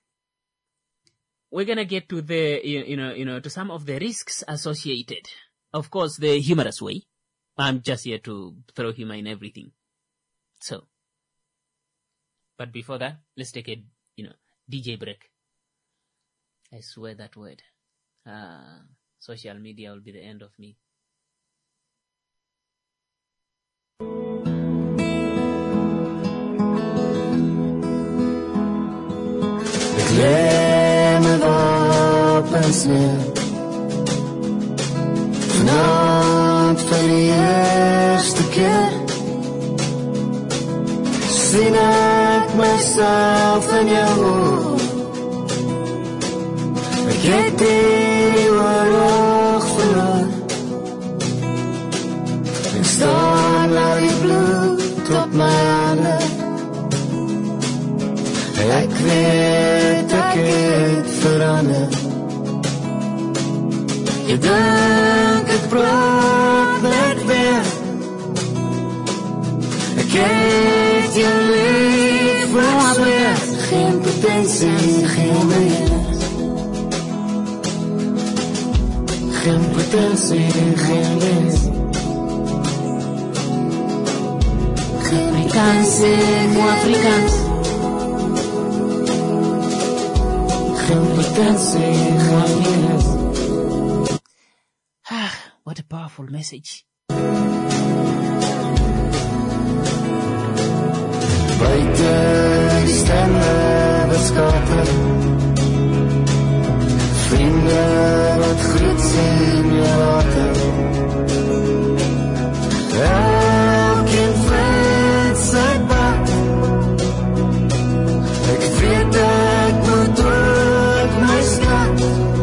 we're gonna get to the to some of the risks associated. Of course, the humorous way. I'm just here to throw humor in everything. So, but before that, let's take a DJ break. I swear that word. Social media will be the end of me. The gleam of open sneeuw, vanavond vir die eerste keer sien ek myself in jou oë. Ek het die oorlog verloor, ek staan na die bloed op my hande, Ek weet ek het verander. Jy dink ek praat net weer. Ek het jou lief versweer. Geen pretensie, geen beheer. Geen pretensie, geen beheer. Afrikaans, mo Afrikaans. Geen pretensie, geen beheer. What a powerful message. Buite die stemme beskater. Vriende wat groet sien jou water. Elkeen vind sy pad. Ek weet ek moet ook my skat.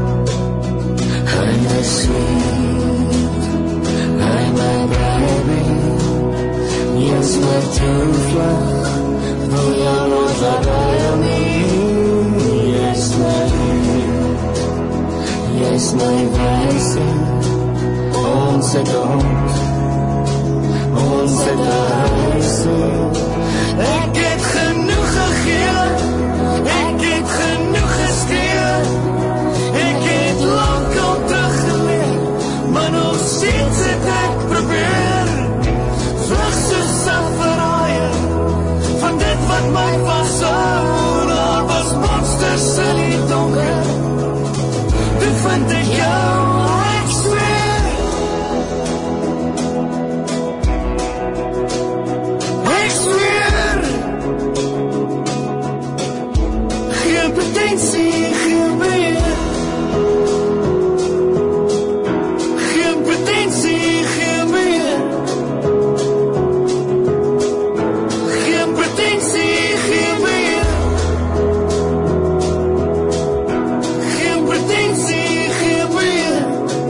Hy my sweet, hy my baby. Yes, my toevlug. Wil jou nooit laat huil nie. Yes, my lief. Yes, my wijsing. Ons het hond. Ons het huising. Ek het genoeg gegee. Ek het genoeg geskreeu. Ek het lang al teruggeleer. Maar nog steeds het ek probeer. Vlug soos afverraaien. Van dit wat my vashou, daar was monsters in die donker. Toe vind ek jou, ek zweer. Ek zweer. Geen pretensie, geen beheer. Geen pretensie, geen beheer. Geen pretensie, geen beheer. Geen pretensie, geen beheer.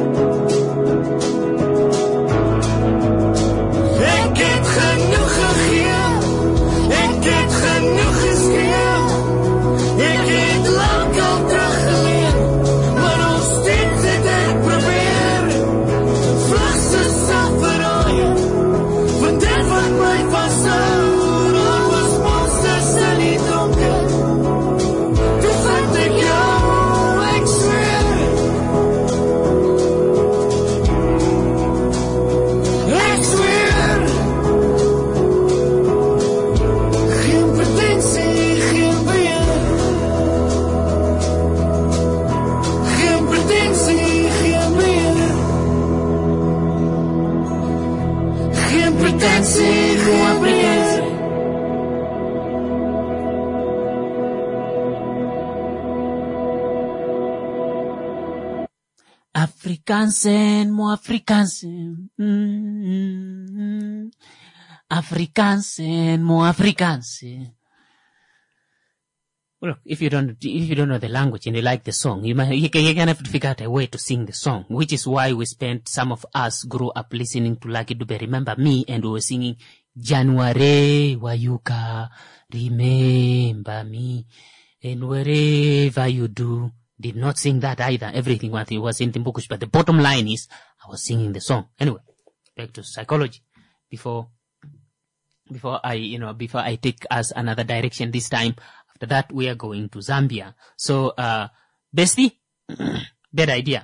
Ek het genoeg gegee. Ek het genoeg geskreeu. Ek het lang al teruggeleer. Maar nog steeds het ek probeer. Vlug soos afverraaien. Van dit wat my vashou. Afrikaansen, mo Afrikaansen. Afrikaansen, mo Afrikaansen. Well, look, if you don't know the language and you like the song, you're gonna have to figure out a way to sing the song, which is why some of us grew up listening to Lucky Dube, Remember Me, and we were singing January Wayuka, Remember Me, and wherever you do. Did not sing that either. Everything was in Timbukush, but the bottom line is I was singing the song. Anyway, back to psychology. Before I take us another direction this time. After that, we are going to Zambia. So, Bestie, bad idea.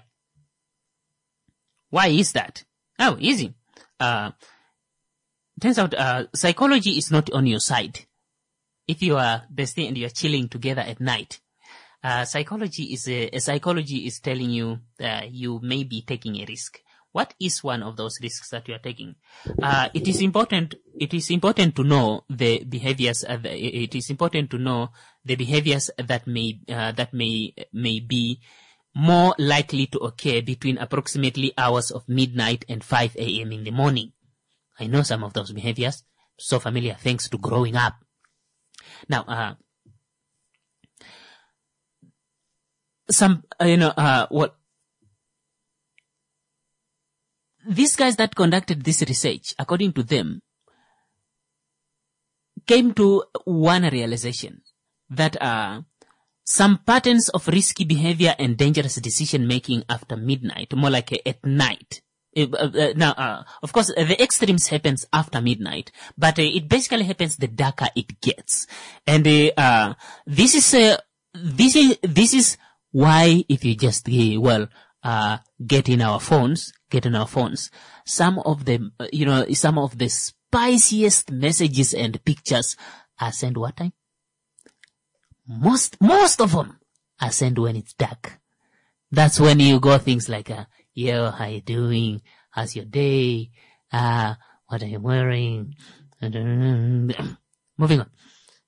Why is that? Oh, easy. Turns out, psychology is not on your side. If you are Bestie and you are chilling together at night, psychology is telling you that you may be taking a risk. What is one of those risks that you are taking? It is important to know the behaviors. It is important to know the behaviors that may be more likely to occur between approximately hours of midnight and 5 a.m. in the morning. I know some of those behaviors, so familiar thanks to growing up. Now, these guys that conducted this research, according to them, came to one realization, that some patterns of risky behavior and dangerous decision making after midnight, more like at night. Now, of course, the extremes happens after midnight, but it basically happens the darker it gets. And this is why, if you just get in our phones, some of the spiciest messages and pictures are sent what time? Most of them are sent when it's dark. That's when you go things like, yo, how you doing? How's your day? What are you wearing? Moving on.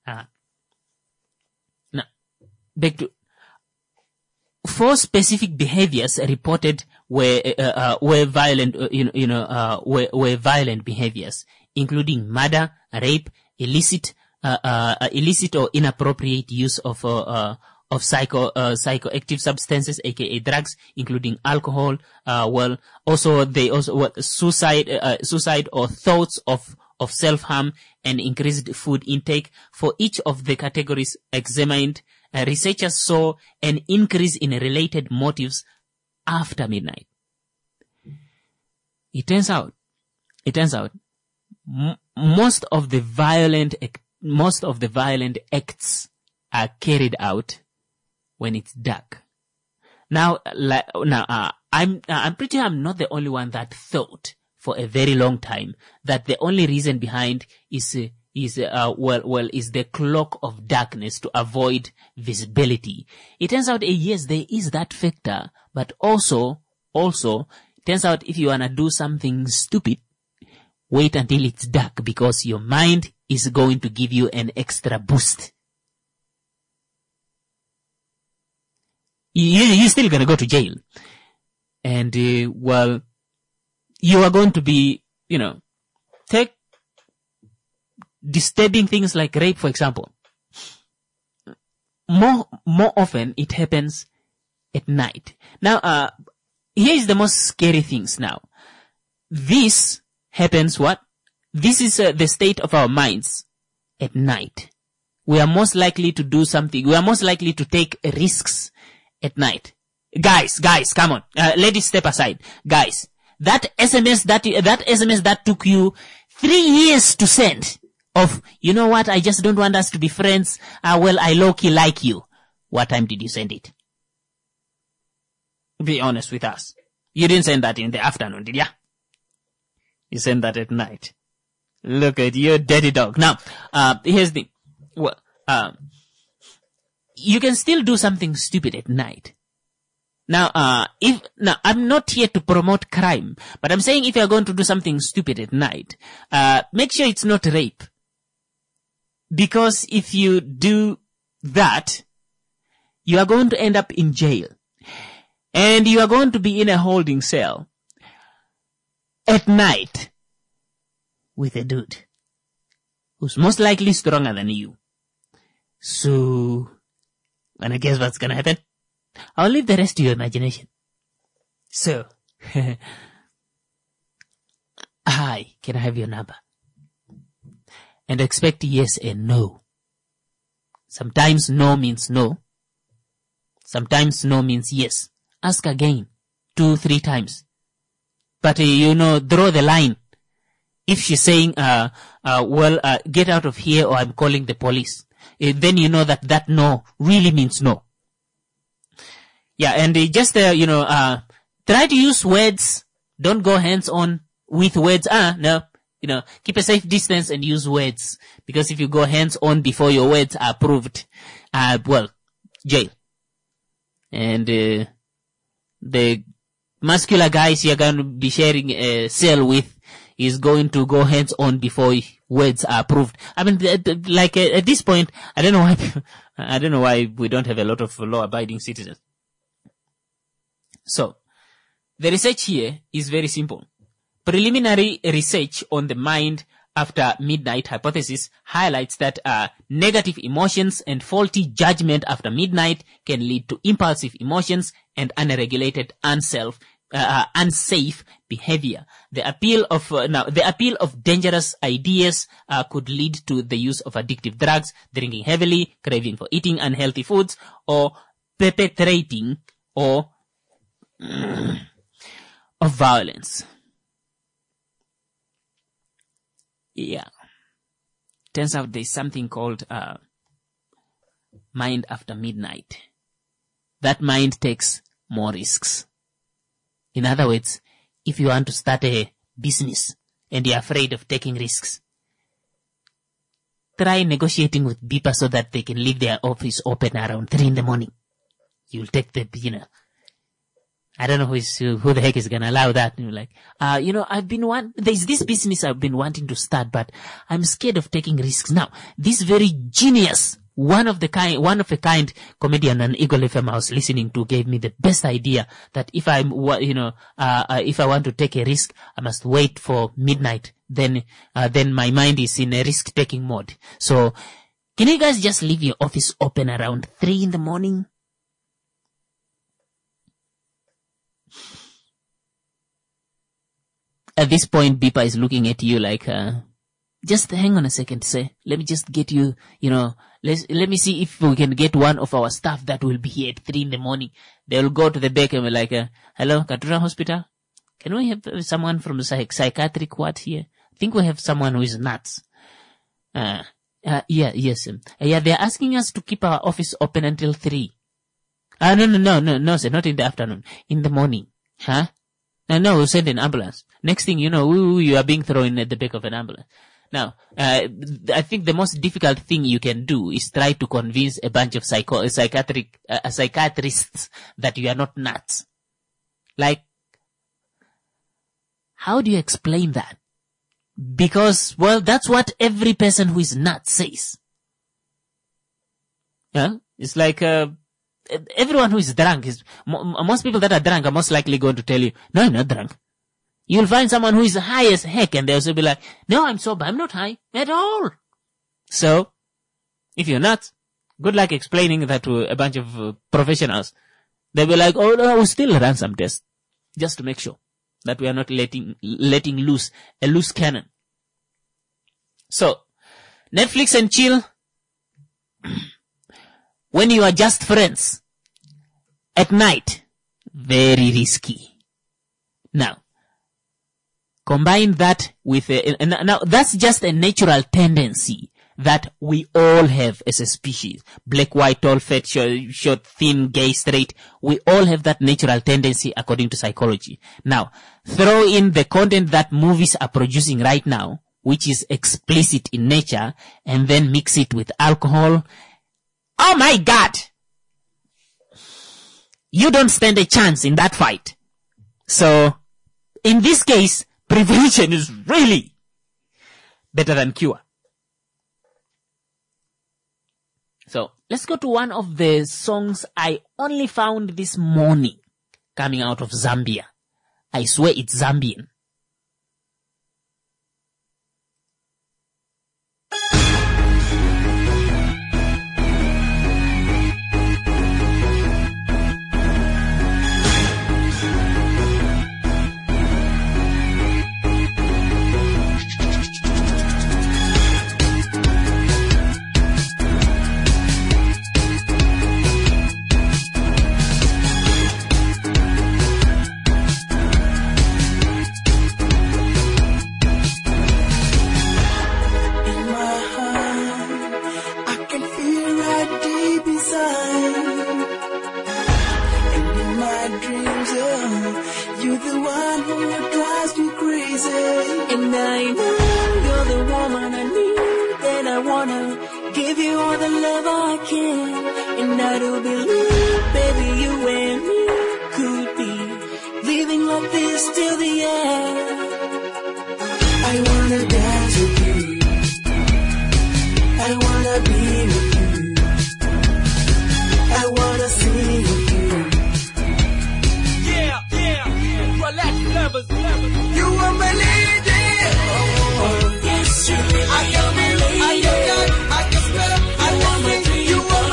Now, back to 4 specific behaviors reported were violent, were violent behaviors, including murder, rape, illicit or inappropriate use of psychoactive substances, aka drugs, including alcohol. Suicide or thoughts of self-harm, and increased food intake. For each of the categories examined, researchers saw an increase in related motives after midnight. It turns out, most of the violent acts are carried out when it's dark. I'm pretty sure I'm not the only one that thought for a very long time that the only reason behind is the cloak of darkness to avoid visibility. It turns out, yes, there is that factor, but also, it turns out if you wanna do something stupid, wait until it's dark, because your mind is going to give you an extra boost. You're still gonna go to jail. And, you are going to be, take disturbing things like rape, for example. More often it happens at night. Now, here is the most scary things now. This happens what? This is the state of our minds at night. We are most likely to do something. We are most likely to take risks at night. Guys, come on. Ladies, step aside. Guys, that SMS that took you 3 years to send of, you know what, I just don't want us to be friends. I low-key like you. What time did you send it? Be honest with us. You didn't send that in the afternoon, did ya? You sent that at night. Look at you, dirty dog. Now, here's the, you can still do something stupid at night. Now, I'm not here to promote crime, but I'm saying if you're going to do something stupid at night, make sure it's not rape. Because if you do that, you are going to end up in jail. And you are going to be in a holding cell at night with a dude who's most likely stronger than you. So, wanna guess what's gonna happen? I'll leave the rest to your imagination. So, hi, can I have your number? And expect yes and no. Sometimes no means no. Sometimes no means yes. Ask again, 2-3 times. But, draw the line. If she's saying, get out of here or I'm calling the police, then you know that no really means no. Yeah, and just, try to use words. Don't go hands-on with words. No. Keep a safe distance and use words. Because if you go hands-on before your words are approved, jail. And, the muscular guys you're going to be sharing a cell with is going to go hands-on before words are approved. I mean, at this point, I don't know why we don't have a lot of law-abiding citizens. So, the research here is very simple. Preliminary research on the mind after midnight hypothesis highlights that negative emotions and faulty judgment after midnight can lead to impulsive emotions and unregulated unself unsafe behavior. The appeal of dangerous ideas could lead to the use of addictive drugs, drinking heavily, craving for eating unhealthy foods, or perpetrating of violence. Yeah. Turns out there's something called mind after midnight. That mind takes more risks. In other words, if you want to start a business and you're afraid of taking risks, try negotiating with BIPA so that they can leave their office open around 3 a.m. You'll take the, I don't know who the heck is going to allow that. And you're like, there's this business I've been wanting to start, but I'm scared of taking risks. Now, this very genius, one of a kind comedian on Eagle FM I was listening to gave me the best idea that if I want to take a risk, I must wait for midnight. Then my mind is in a risk-taking mode. So, can you guys just leave your office open around 3 a.m? At this point, BIPA is looking at you like, just hang on a second, say, let me just get you, let me see if we can get one of our staff that will be here at 3 a.m. They'll go to the back and be like, hello, Katura Hospital? Can we have someone from the psychiatric ward here? I think we have someone who is nuts. Yes. They're asking us to keep our office open until 3. No, sir, not in the afternoon. In the morning. Huh? No, we'll send an ambulance. Next thing you know, you are being thrown at the back of an ambulance. Now, I think the most difficult thing you can do is try to convince a bunch of psychiatrists that you are not nuts. Like, how do you explain that? Because, well, that's what every person who is nuts says. Yeah? It's like, everyone who is drunk most people that are drunk are most likely going to tell you, no, I'm not drunk. You'll find someone who is high as heck and they'll also be like, no, I'm sober. I'm not high at all. So, if you're nuts, good luck explaining that to a bunch of professionals. They'll be like, oh no, we'll still run some tests just to make sure that we are not letting loose a loose cannon. So, Netflix and chill. When you are just friends at night, very risky. Now, combine that with now that's just a natural tendency that we all have as a species. Black, white, tall, fat, short, thin, gay, straight. We all have that natural tendency according to psychology. Now, throw in the content that movies are producing right now, which is explicit in nature, and then mix it with alcohol. Oh my God! You don't stand a chance in that fight. So, in this case, prevention is really better than cure. So, let's go to one of the songs I only found this morning coming out of Zambia. I swear it's Zambian.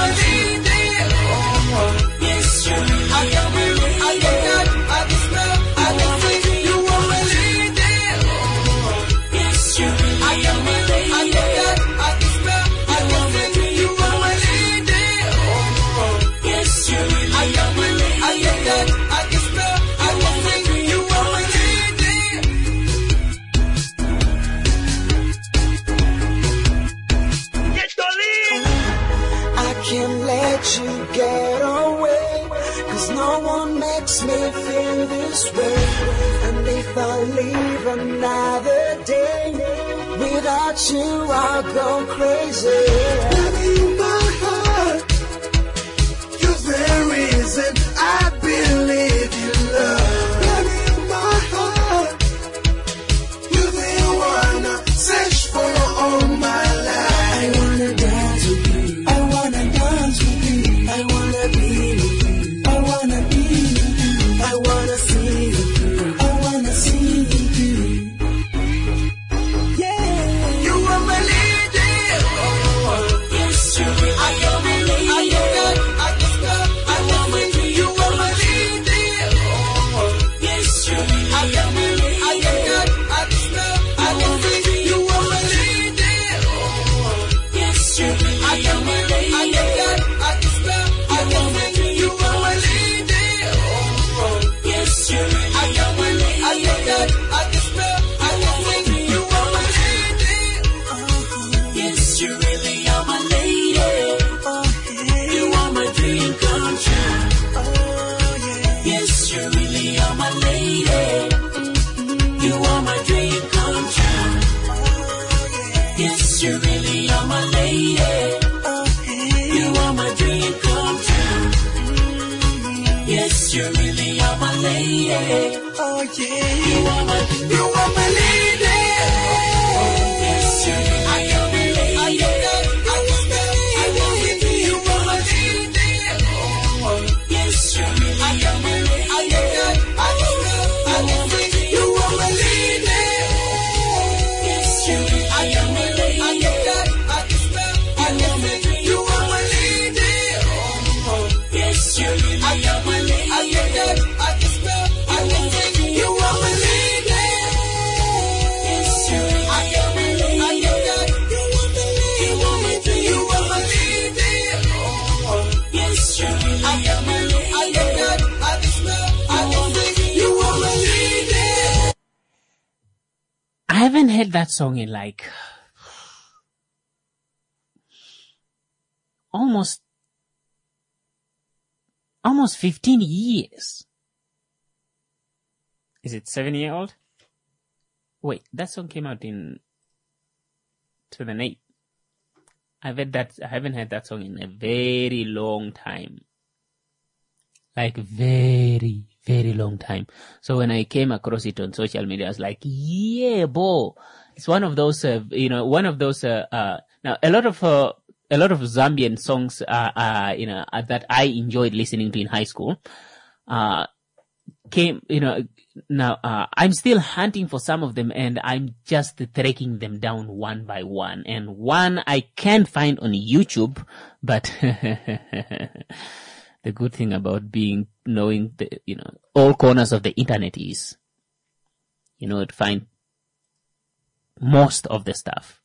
I can smell this way. And if I live another day without you, I'll go crazy. Baby, in my heart, you're the reason I believe in love. Baby, in my heart, you're the one I search for all my life. I wanna dance with you. I wanna dance with you. I wanna be with you. I wanna be with you. I wanna see with you. I wanna see with you. Yeah, you are my lady. Oh, yes, you really are my lady. I just love. I want with you. You are my lady. Oh, yes, you really are my lady. I just love. I want with you. You are my lady. Oh, yes, you really are my lady. I just love. I want with you. You are my lady. Oh, yes, you really are my lady. I just love. I want with you. You are my lady. Yes, you really are my lady. You are my dream come true. Yes, you really are my lady. You are my dream come true. Yes, you really are my lady. You are my dream come true. Yes, you really are my lady. Oh yeah, you are my lady. Yes, you really are my lady. I just love. I want with you. You are my lady. Yes, you really are my lady. I just love. I want with you. You are my lady. Yes, you really are my lady. I just love. I want with you. You are my lady. Yes, you really are my lady. I just love. I want with you. You are my lady. Yes, you really are my lady. You are my lady. You are my lady. Yes, you really are my lady. I just love. I want with you. You are my lady. I haven't heard that song in like almost 15 years. Is it 7-year-old? Wait, that song came out in 2008. I haven't heard that song in a very long time. Like very, very long time. So when I came across it on social media, I was like, yeah, bo. It's one of those, now a lot of Zambian songs, that I enjoyed listening to in high school, I'm still hunting for some of them and I'm just tracking them down one by one. And one I can't find on YouTube, but the good thing about knowing all corners of the internet is, to find most of the stuff.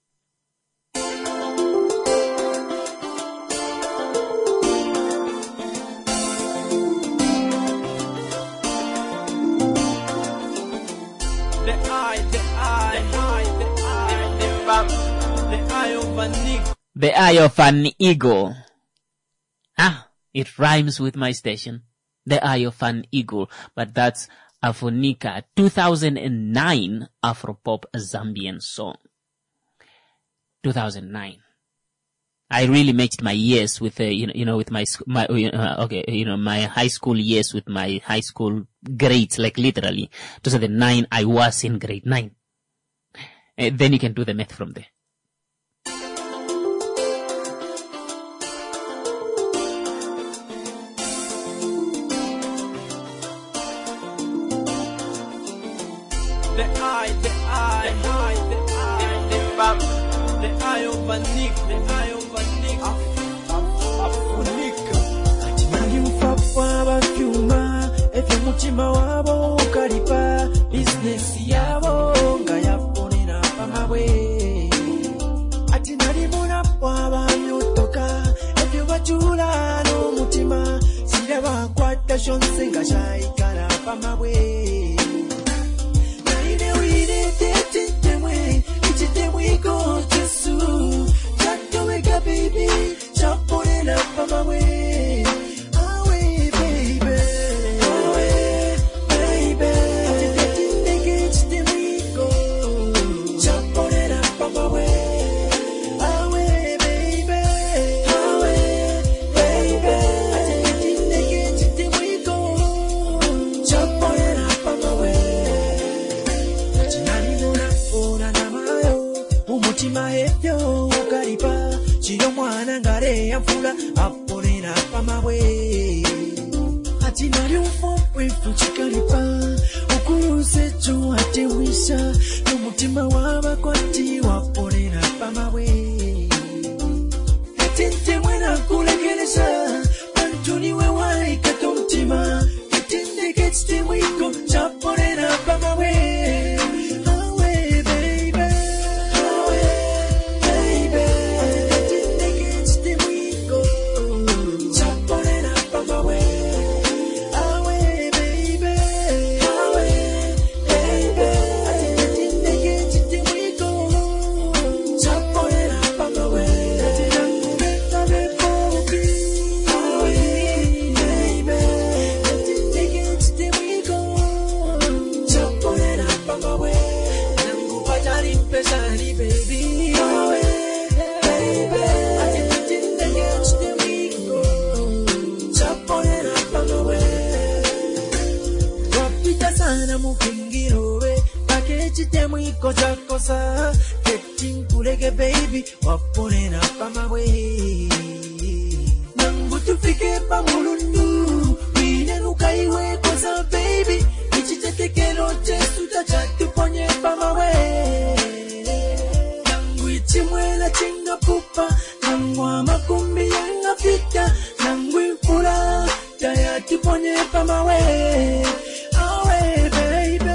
The eye of an eagle. It rhymes with my station. The eye of an eagle. But that's Afonika 2009 Afropop Zambian song. 2009. I really matched my years with with my high school years with my high school grades, like literally. 2009 I was in grade 9. Then you can do the math from there. The eye of a nick, Afunika. Atimanyi mfapa bakyuma, efye mutima wabo ukalipa, business yabo nga yaponera pamabwe. Ati nali munapwa bamyotoka, efye bachula n'omutima, siraba kwata shonse nga shayikala pamabwe. Naine wire tete temwe, we go to Sue, Jack to wake up, baby, jump on it up on my way, away, baby, away, baby. ukalipa chiro mwana ngare yafula aponera pamawe ati nalyo fopwe fuchikalipa ukuluze cho atewisa n'umutima w'abakwati waponera pamawe atente mwena kulegeleza bantuni wewe ikatomtima atende ketste mwiko chaponera pamawe Cosa cosa getting kulege baby waponera pamawe nangu tufike pamulundu wine nukaiwe cosa baby ichitetekelo chesu tachatuponye pamawe nangu ichimwela chinga pupa nangu amakumbi yanga fita nangu ifula tayatuponye pamawe awe baby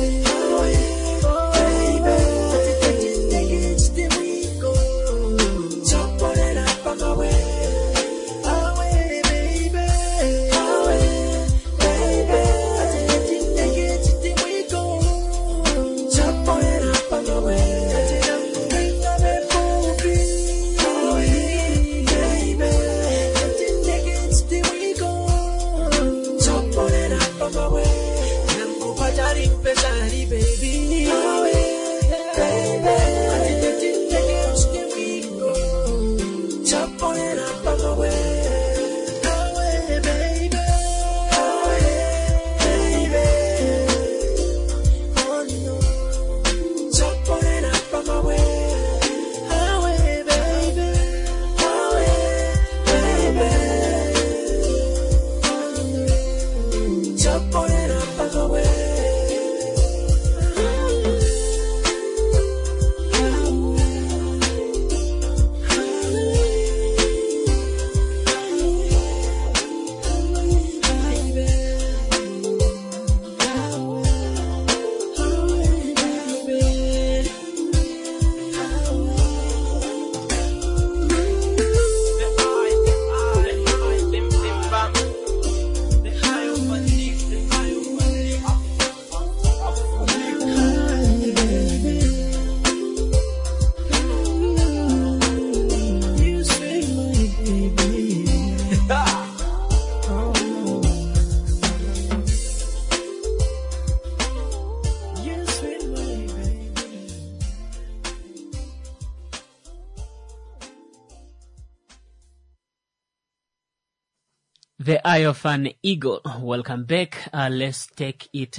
The Eye of an Eagle. Welcome back. Let's take it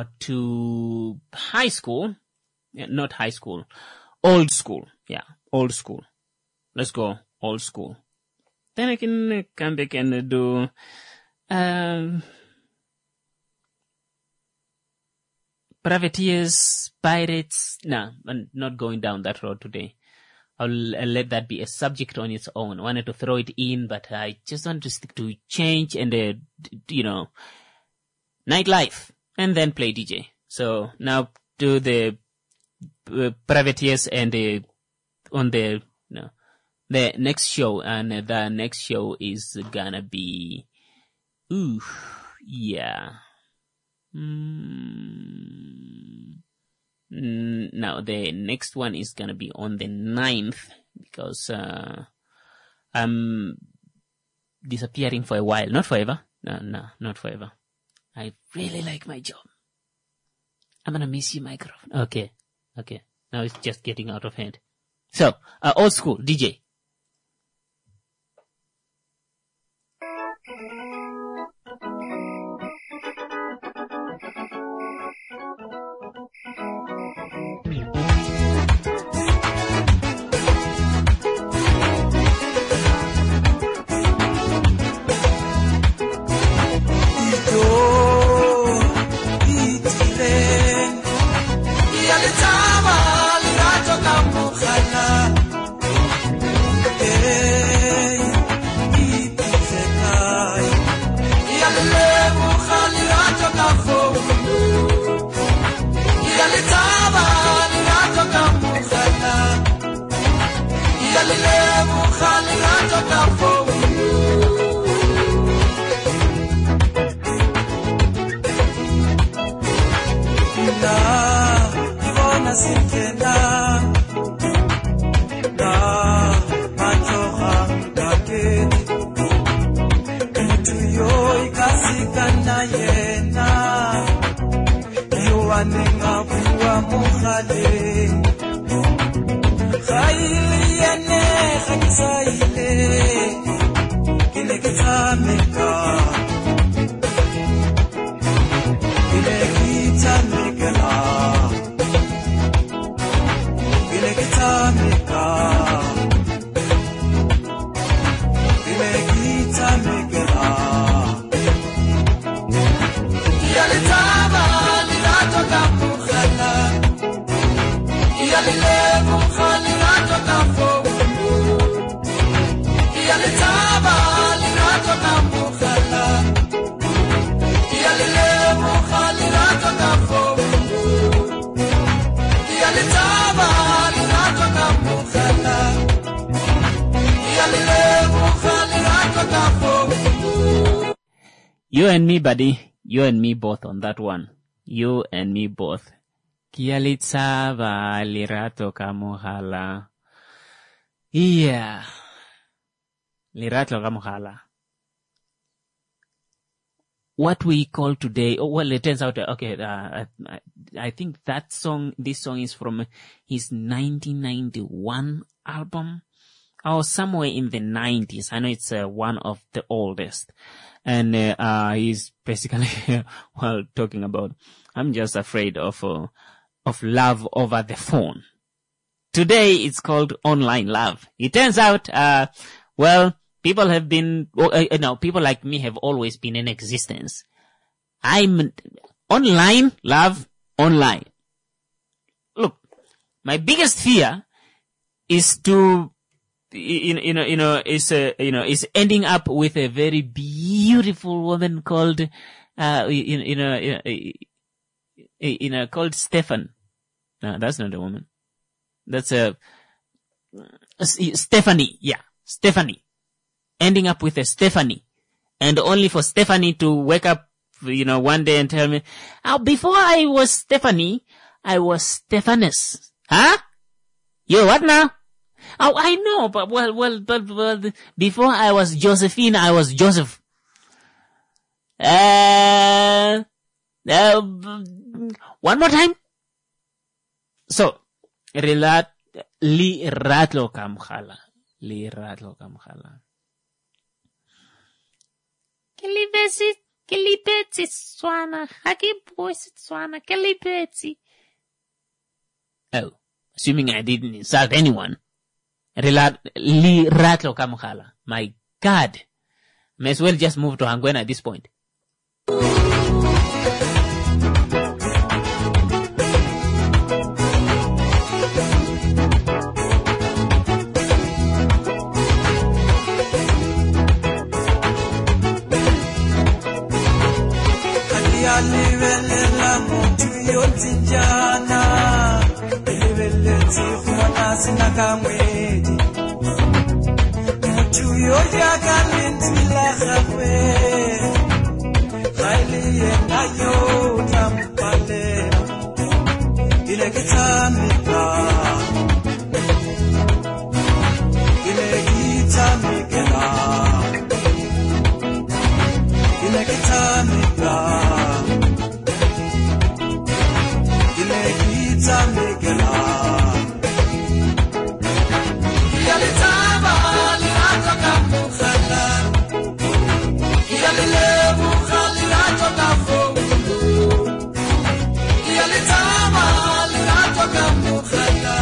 to high school. Yeah, not high school. Old school. Yeah, old school. Let's go old school. Then I can come back and do privateers, pirates. No, I'm not going down that road today. I'll let that be a subject on its own. I wanted to throw it in, but I just want to stick to change and, nightlife and then play DJ. So now do the privateers and on the next show. And the next show is gonna be, Now, the next one is gonna be on the 9th because I'm disappearing for a while. Not forever. No, not forever. I really like my job. I'm gonna miss you, microphone. Okay. Now it's just getting out of hand. So, old school, DJ. You and me, buddy. You and me both on that one. You and me both. Kialitsava lirato kamuhala. Yeah. Lirato kamuhala. What we call today, well, it turns out, okay, I think this song is from his 1991 album, or somewhere in the 90s. I know it's one of the oldest. And he's basically, talking about, I'm just afraid of love over the phone. Today it's called online love. It turns out, people have been, people like me have always been in existence. I'm online love, online. Look, my biggest fear is to, is ending up with a very beautiful woman called, called Stefan. No, that's not a woman. That's Stephanie. Yeah, Stephanie. Ending up with a Stephanie. And only for Stephanie to wake up, one day and tell me, before I was Stephanie, I was Stephanus. Huh? You what now? Oh, I know, but well, before I was Josephine, I was Joseph. One more time. So, li ratlo kamkhala. Kelibetsi Swana, haki boys Swana, Kelibetsi. Oh, assuming I didn't insult anyone. Li ratlo kamkhala. My God. May as well just move to Hangwena at this point. Alivelela mutu yotijana Eliveleti kumana sinakamwedi Mutu yojaga lintila khakwe Khaili yenga yotampale Ile kitamika Ile kitamikela Ile kitamika Tamikela Yalitaba liratoka mukhala Yalilebu khaliratoka fogu Yalitaba liratoka mukhala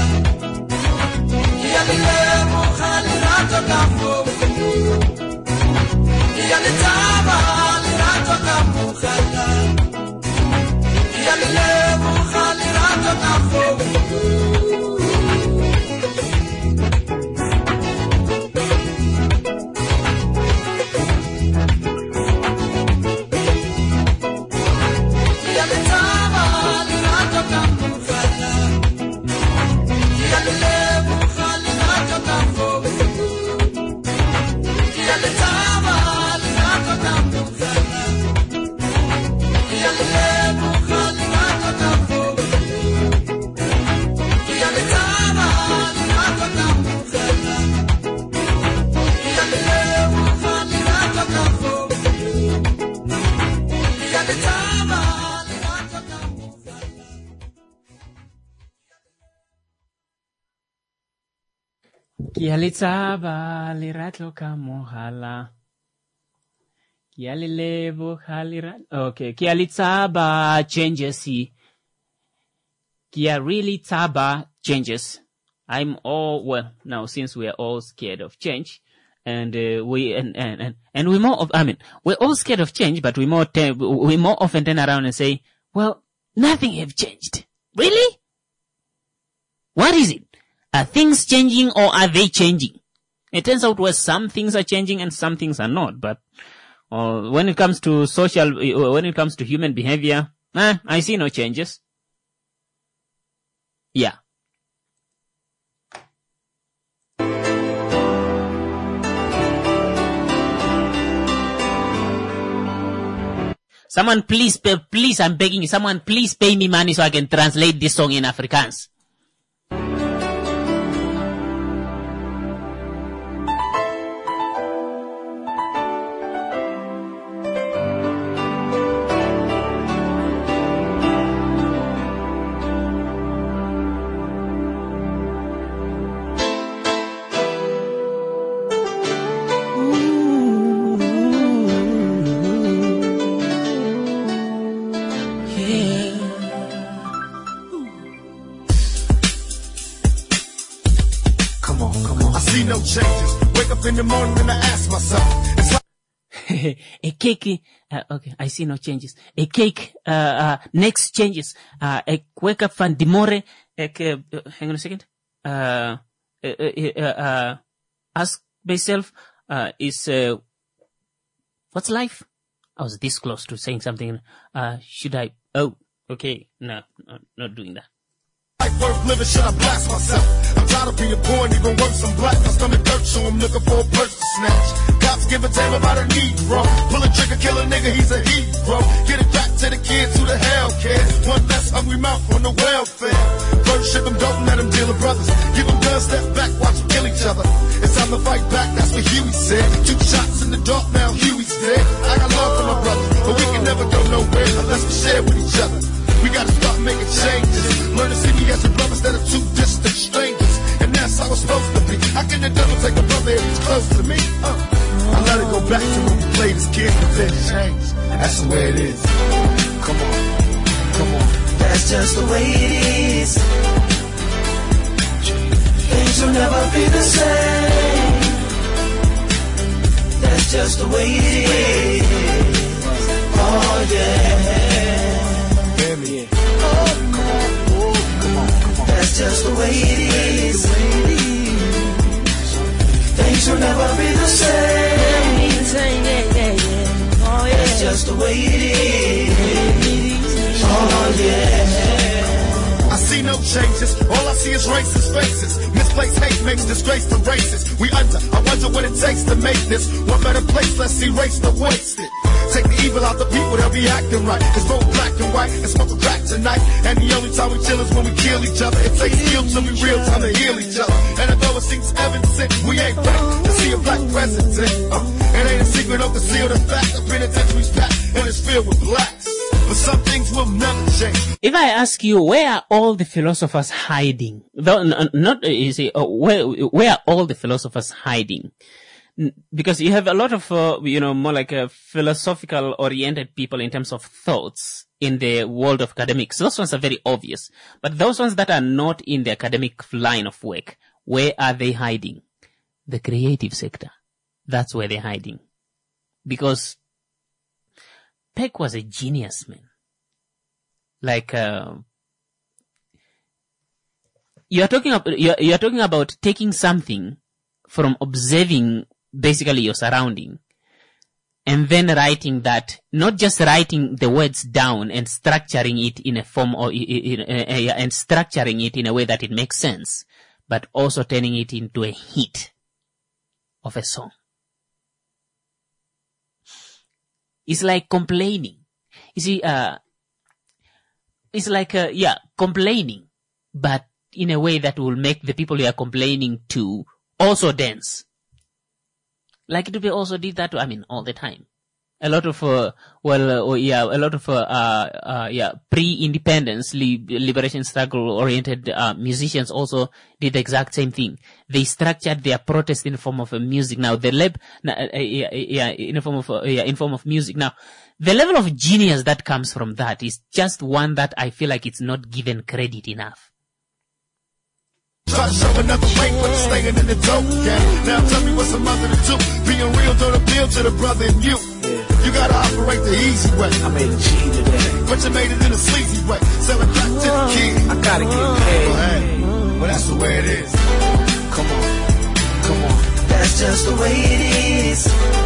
Ki a letsaba lerato ka mohala. Ki a lelebo ka lerato. Okay. Ki a letsaba changes. Ki a really taba changes. I'm all, well, now since we are all scared of change, and we're all scared of change, but we more often turn around and say, well, nothing have changed. Really? What is it? Are things changing or are they changing? It turns out where some things are changing and some things are not, but when it comes to when it comes to human behavior, I see no changes. Yeah. Someone please, I'm begging you, someone please pay me money so I can translate this song in Afrikaans. In the morning and I ask myself, it's like a cake, okay, I see no changes. A cake, next changes. A wake up van dimore, hang on a second. Ask myself, what's life? I was this close to saying something. Should I, okay, no, not doing that. Life worth living, should I blast myself? I'm tired of being poor and even worse, I'm black. My stomach dirt, so I'm looking for a purse to snatch. Cops give a damn about a Negro. Pull a trigger, kill a nigga, he's a hero. Get it back to the kids who the hell cares. One less hungry mouth on the welfare. First ship them, don't let them deal with brothers. Give them guns, step back, watch them kill each other. It's time to fight back, that's what Huey said. 2 shots in the dark, now Huey's dead. I got love for my brothers, but we can never go nowhere unless we share with each other. We gotta start making changes. Learn to see me as a brother instead of 2 distant strangers. And that's how it's supposed to be. How can the devil take a brother if he's close to me? I let it go back to when we played as kids, but then it changed. That's the way it is. Come on. That's just the way it is. Things will never be the same. That's just the way it is. Oh yeah. That's just the way it is. Things will never be the same. Oh, yeah. That's just the way it is. Oh yeah. I see no changes, all I see is racist faces. Misplaced hate makes disgrace to races. I wonder what it takes to make this one better place. Let's erase the wasted. Take the evil out the people, they'll be acting right. It's both black and white and smoke a crack tonight. And the only time we chill is when we kill each other. It takes skill to be real time to heal each other. And although it seems evident, we ain't ready to see a black president. It ain't a secret or concealed, the fact the penitentiary's packed and it's filled with blacks. But some things will never change. If I ask you, where are all the philosophers hiding? Where are all the philosophers hiding? Because you have a lot of, more like philosophical oriented people in terms of thoughts in the world of academics. Those ones are very obvious. But those ones that are not in the academic line of work, where are they hiding? The creative sector. That's where they're hiding. Because Peck was a genius, man. Like, you're talking about taking something from observing basically your surrounding and then writing that, not just writing the words down and structuring it in a form or and structuring it in a way that it makes sense, but also turning it into a hit of a song. It's like complaining. You see, it's like, complaining, but in a way that will make the people you are complaining to also dance. Like Dube also did that, all the time. a lot of pre-independence liberation struggle oriented musicians also did the exact same thing. They structured their protest in form of a music. Now in form of music. Now the level of genius that comes from that is just one that I feel like it's not given credit enough. Try to show another way, but it's staying in the dope game. Now tell me what's a mother to do. Being real don't appeal to the brother in you. You gotta operate the easy way. I made a G today, but you made it in a sleazy way. Selling crack to the kid. I gotta get paid. Well, that's the way it is. Come on. That's just the way it is.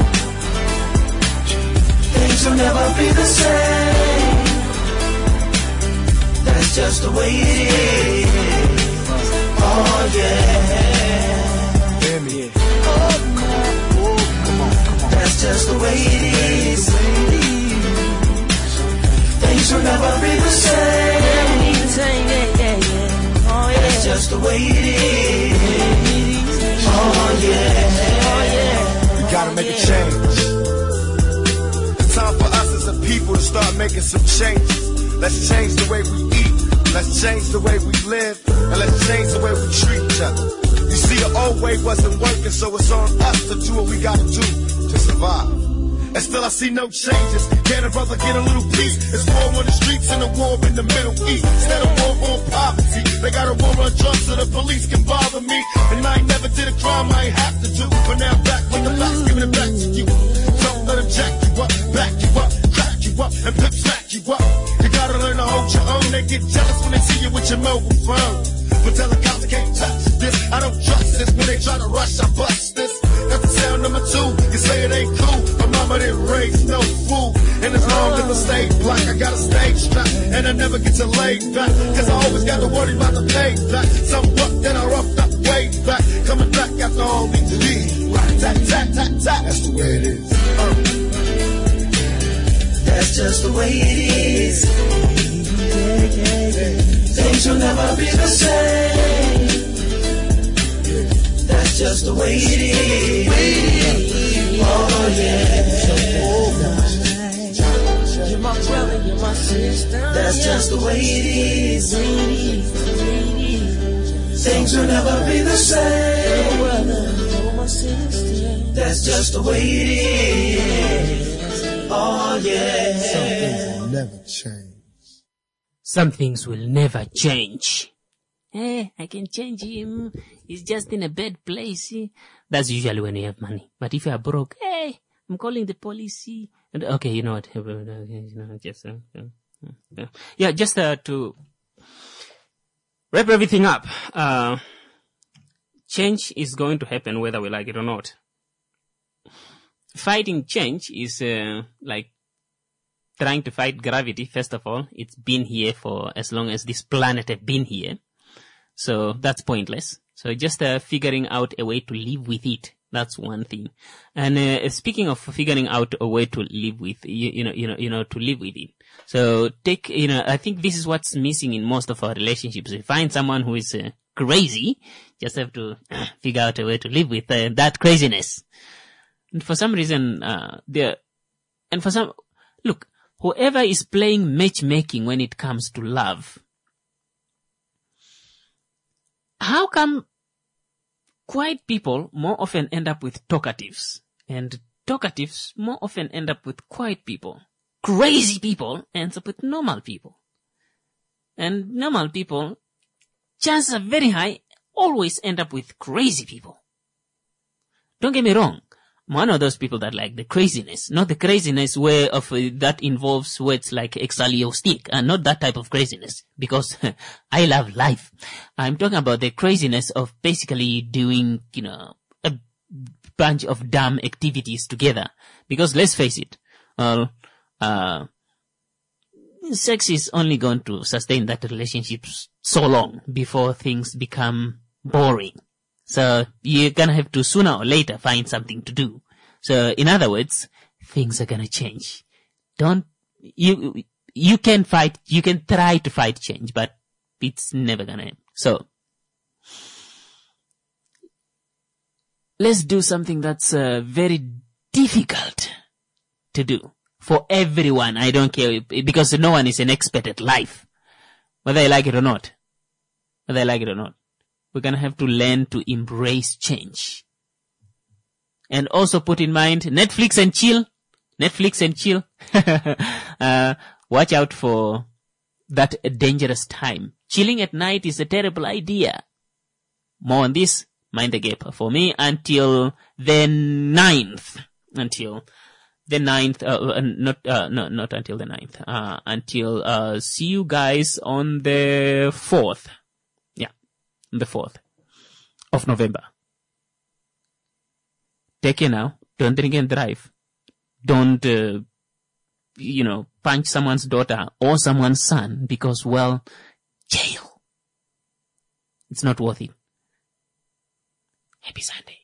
Things will never be the same. That's just the way it is. Oh yeah. Baby. Come on. That's just the way it is. Things will never be the same. Oh yeah. That's just the way it is. Oh yeah. We gotta make a change. Time for us as a people to start making some changes. Let's change the way we eat. Let's change the way we live, and let's change the way we treat each other. You see, the old way wasn't working, so it's on us to do what we gotta do to survive. And still I see no changes. Can a brother get a little peace? It's war on the streets and a war in the Middle East. Instead of war on poverty, they got a war on drugs so the police can bother me. And I ain't never did a crime I ain't have to do, but now I'm back with the facts, giving it back to you. Don't let them jack you up, back you up, crack you up, and pimp smack you up. You gotta learn to hold your own. They get jealous when they see you with your mobile phone. But tell the cops I can't touch this. I don't trust this. When they try to rush, I bust this. That's the sound number 2. You say it ain't cool, but mama didn't raise no fool. And as long as I stay black, I got a stage strap, and I never get to lay back, cause I always got to worry about the payback. Some buck that I roughed up way back, coming back after all these years. Tat, tat, tat, tat. That's the way it is. That's just the way it is. Things will never be the same. That's just the way it is. Oh yeah. You're my brother, you're my sister. That's just the way it is. Things will never be the same. That's just the way it is. Oh yeah. Some things will never change. Some things will never change. Hey, I can change him. He's just in a bad place. That's usually when you have money. But if you are broke, hey, I'm calling the police. And okay, you know what? Just to wrap everything up. Change is going to happen whether we like it or not. Fighting change is like trying to fight gravity. First of all, it's been here for as long as this planet has been here. So that's pointless. So just figuring out a way to live with it. That's one thing. And speaking of figuring out a way to live with, to live with it. So I think this is what's missing in most of our relationships. We find someone who is crazy, just have to figure out a way to live with that craziness. And for some reason, whoever is playing matchmaking when it comes to love, how come quiet people more often end up with talkatives, and talkatives more often end up with quiet people? Crazy people ends up with normal people. And normal people, chances are very high, always end up with crazy people. Don't get me wrong. I'm one of those people that like the craziness, not the craziness that involves words like exalioustic, and not that type of craziness, because I love life. I'm talking about the craziness of basically doing, a bunch of dumb activities together. Because let's face it, sex is only going to sustain that relationship so long before things become boring. So you're gonna have to sooner or later find something to do. So in other words, things are gonna change. You can try to fight change, but it's never gonna end. So let's do something that's very difficult to do for everyone. I don't care, because no one is an expert at life, whether I like it or not. Whether I like it or not. We're going to have to learn to embrace change. And also put in mind, Netflix and chill. Watch out for that dangerous time. Chilling at night is a terrible idea. More on this, Mind the Gap for me until the 9th. Until not until the 9th. Until, see you guys on the 4th. Yeah, the 4th of November. Take care now. Don't drink and drive. Don't, punch someone's daughter or someone's son because, well, jail. It's not worth it. Happy Sunday.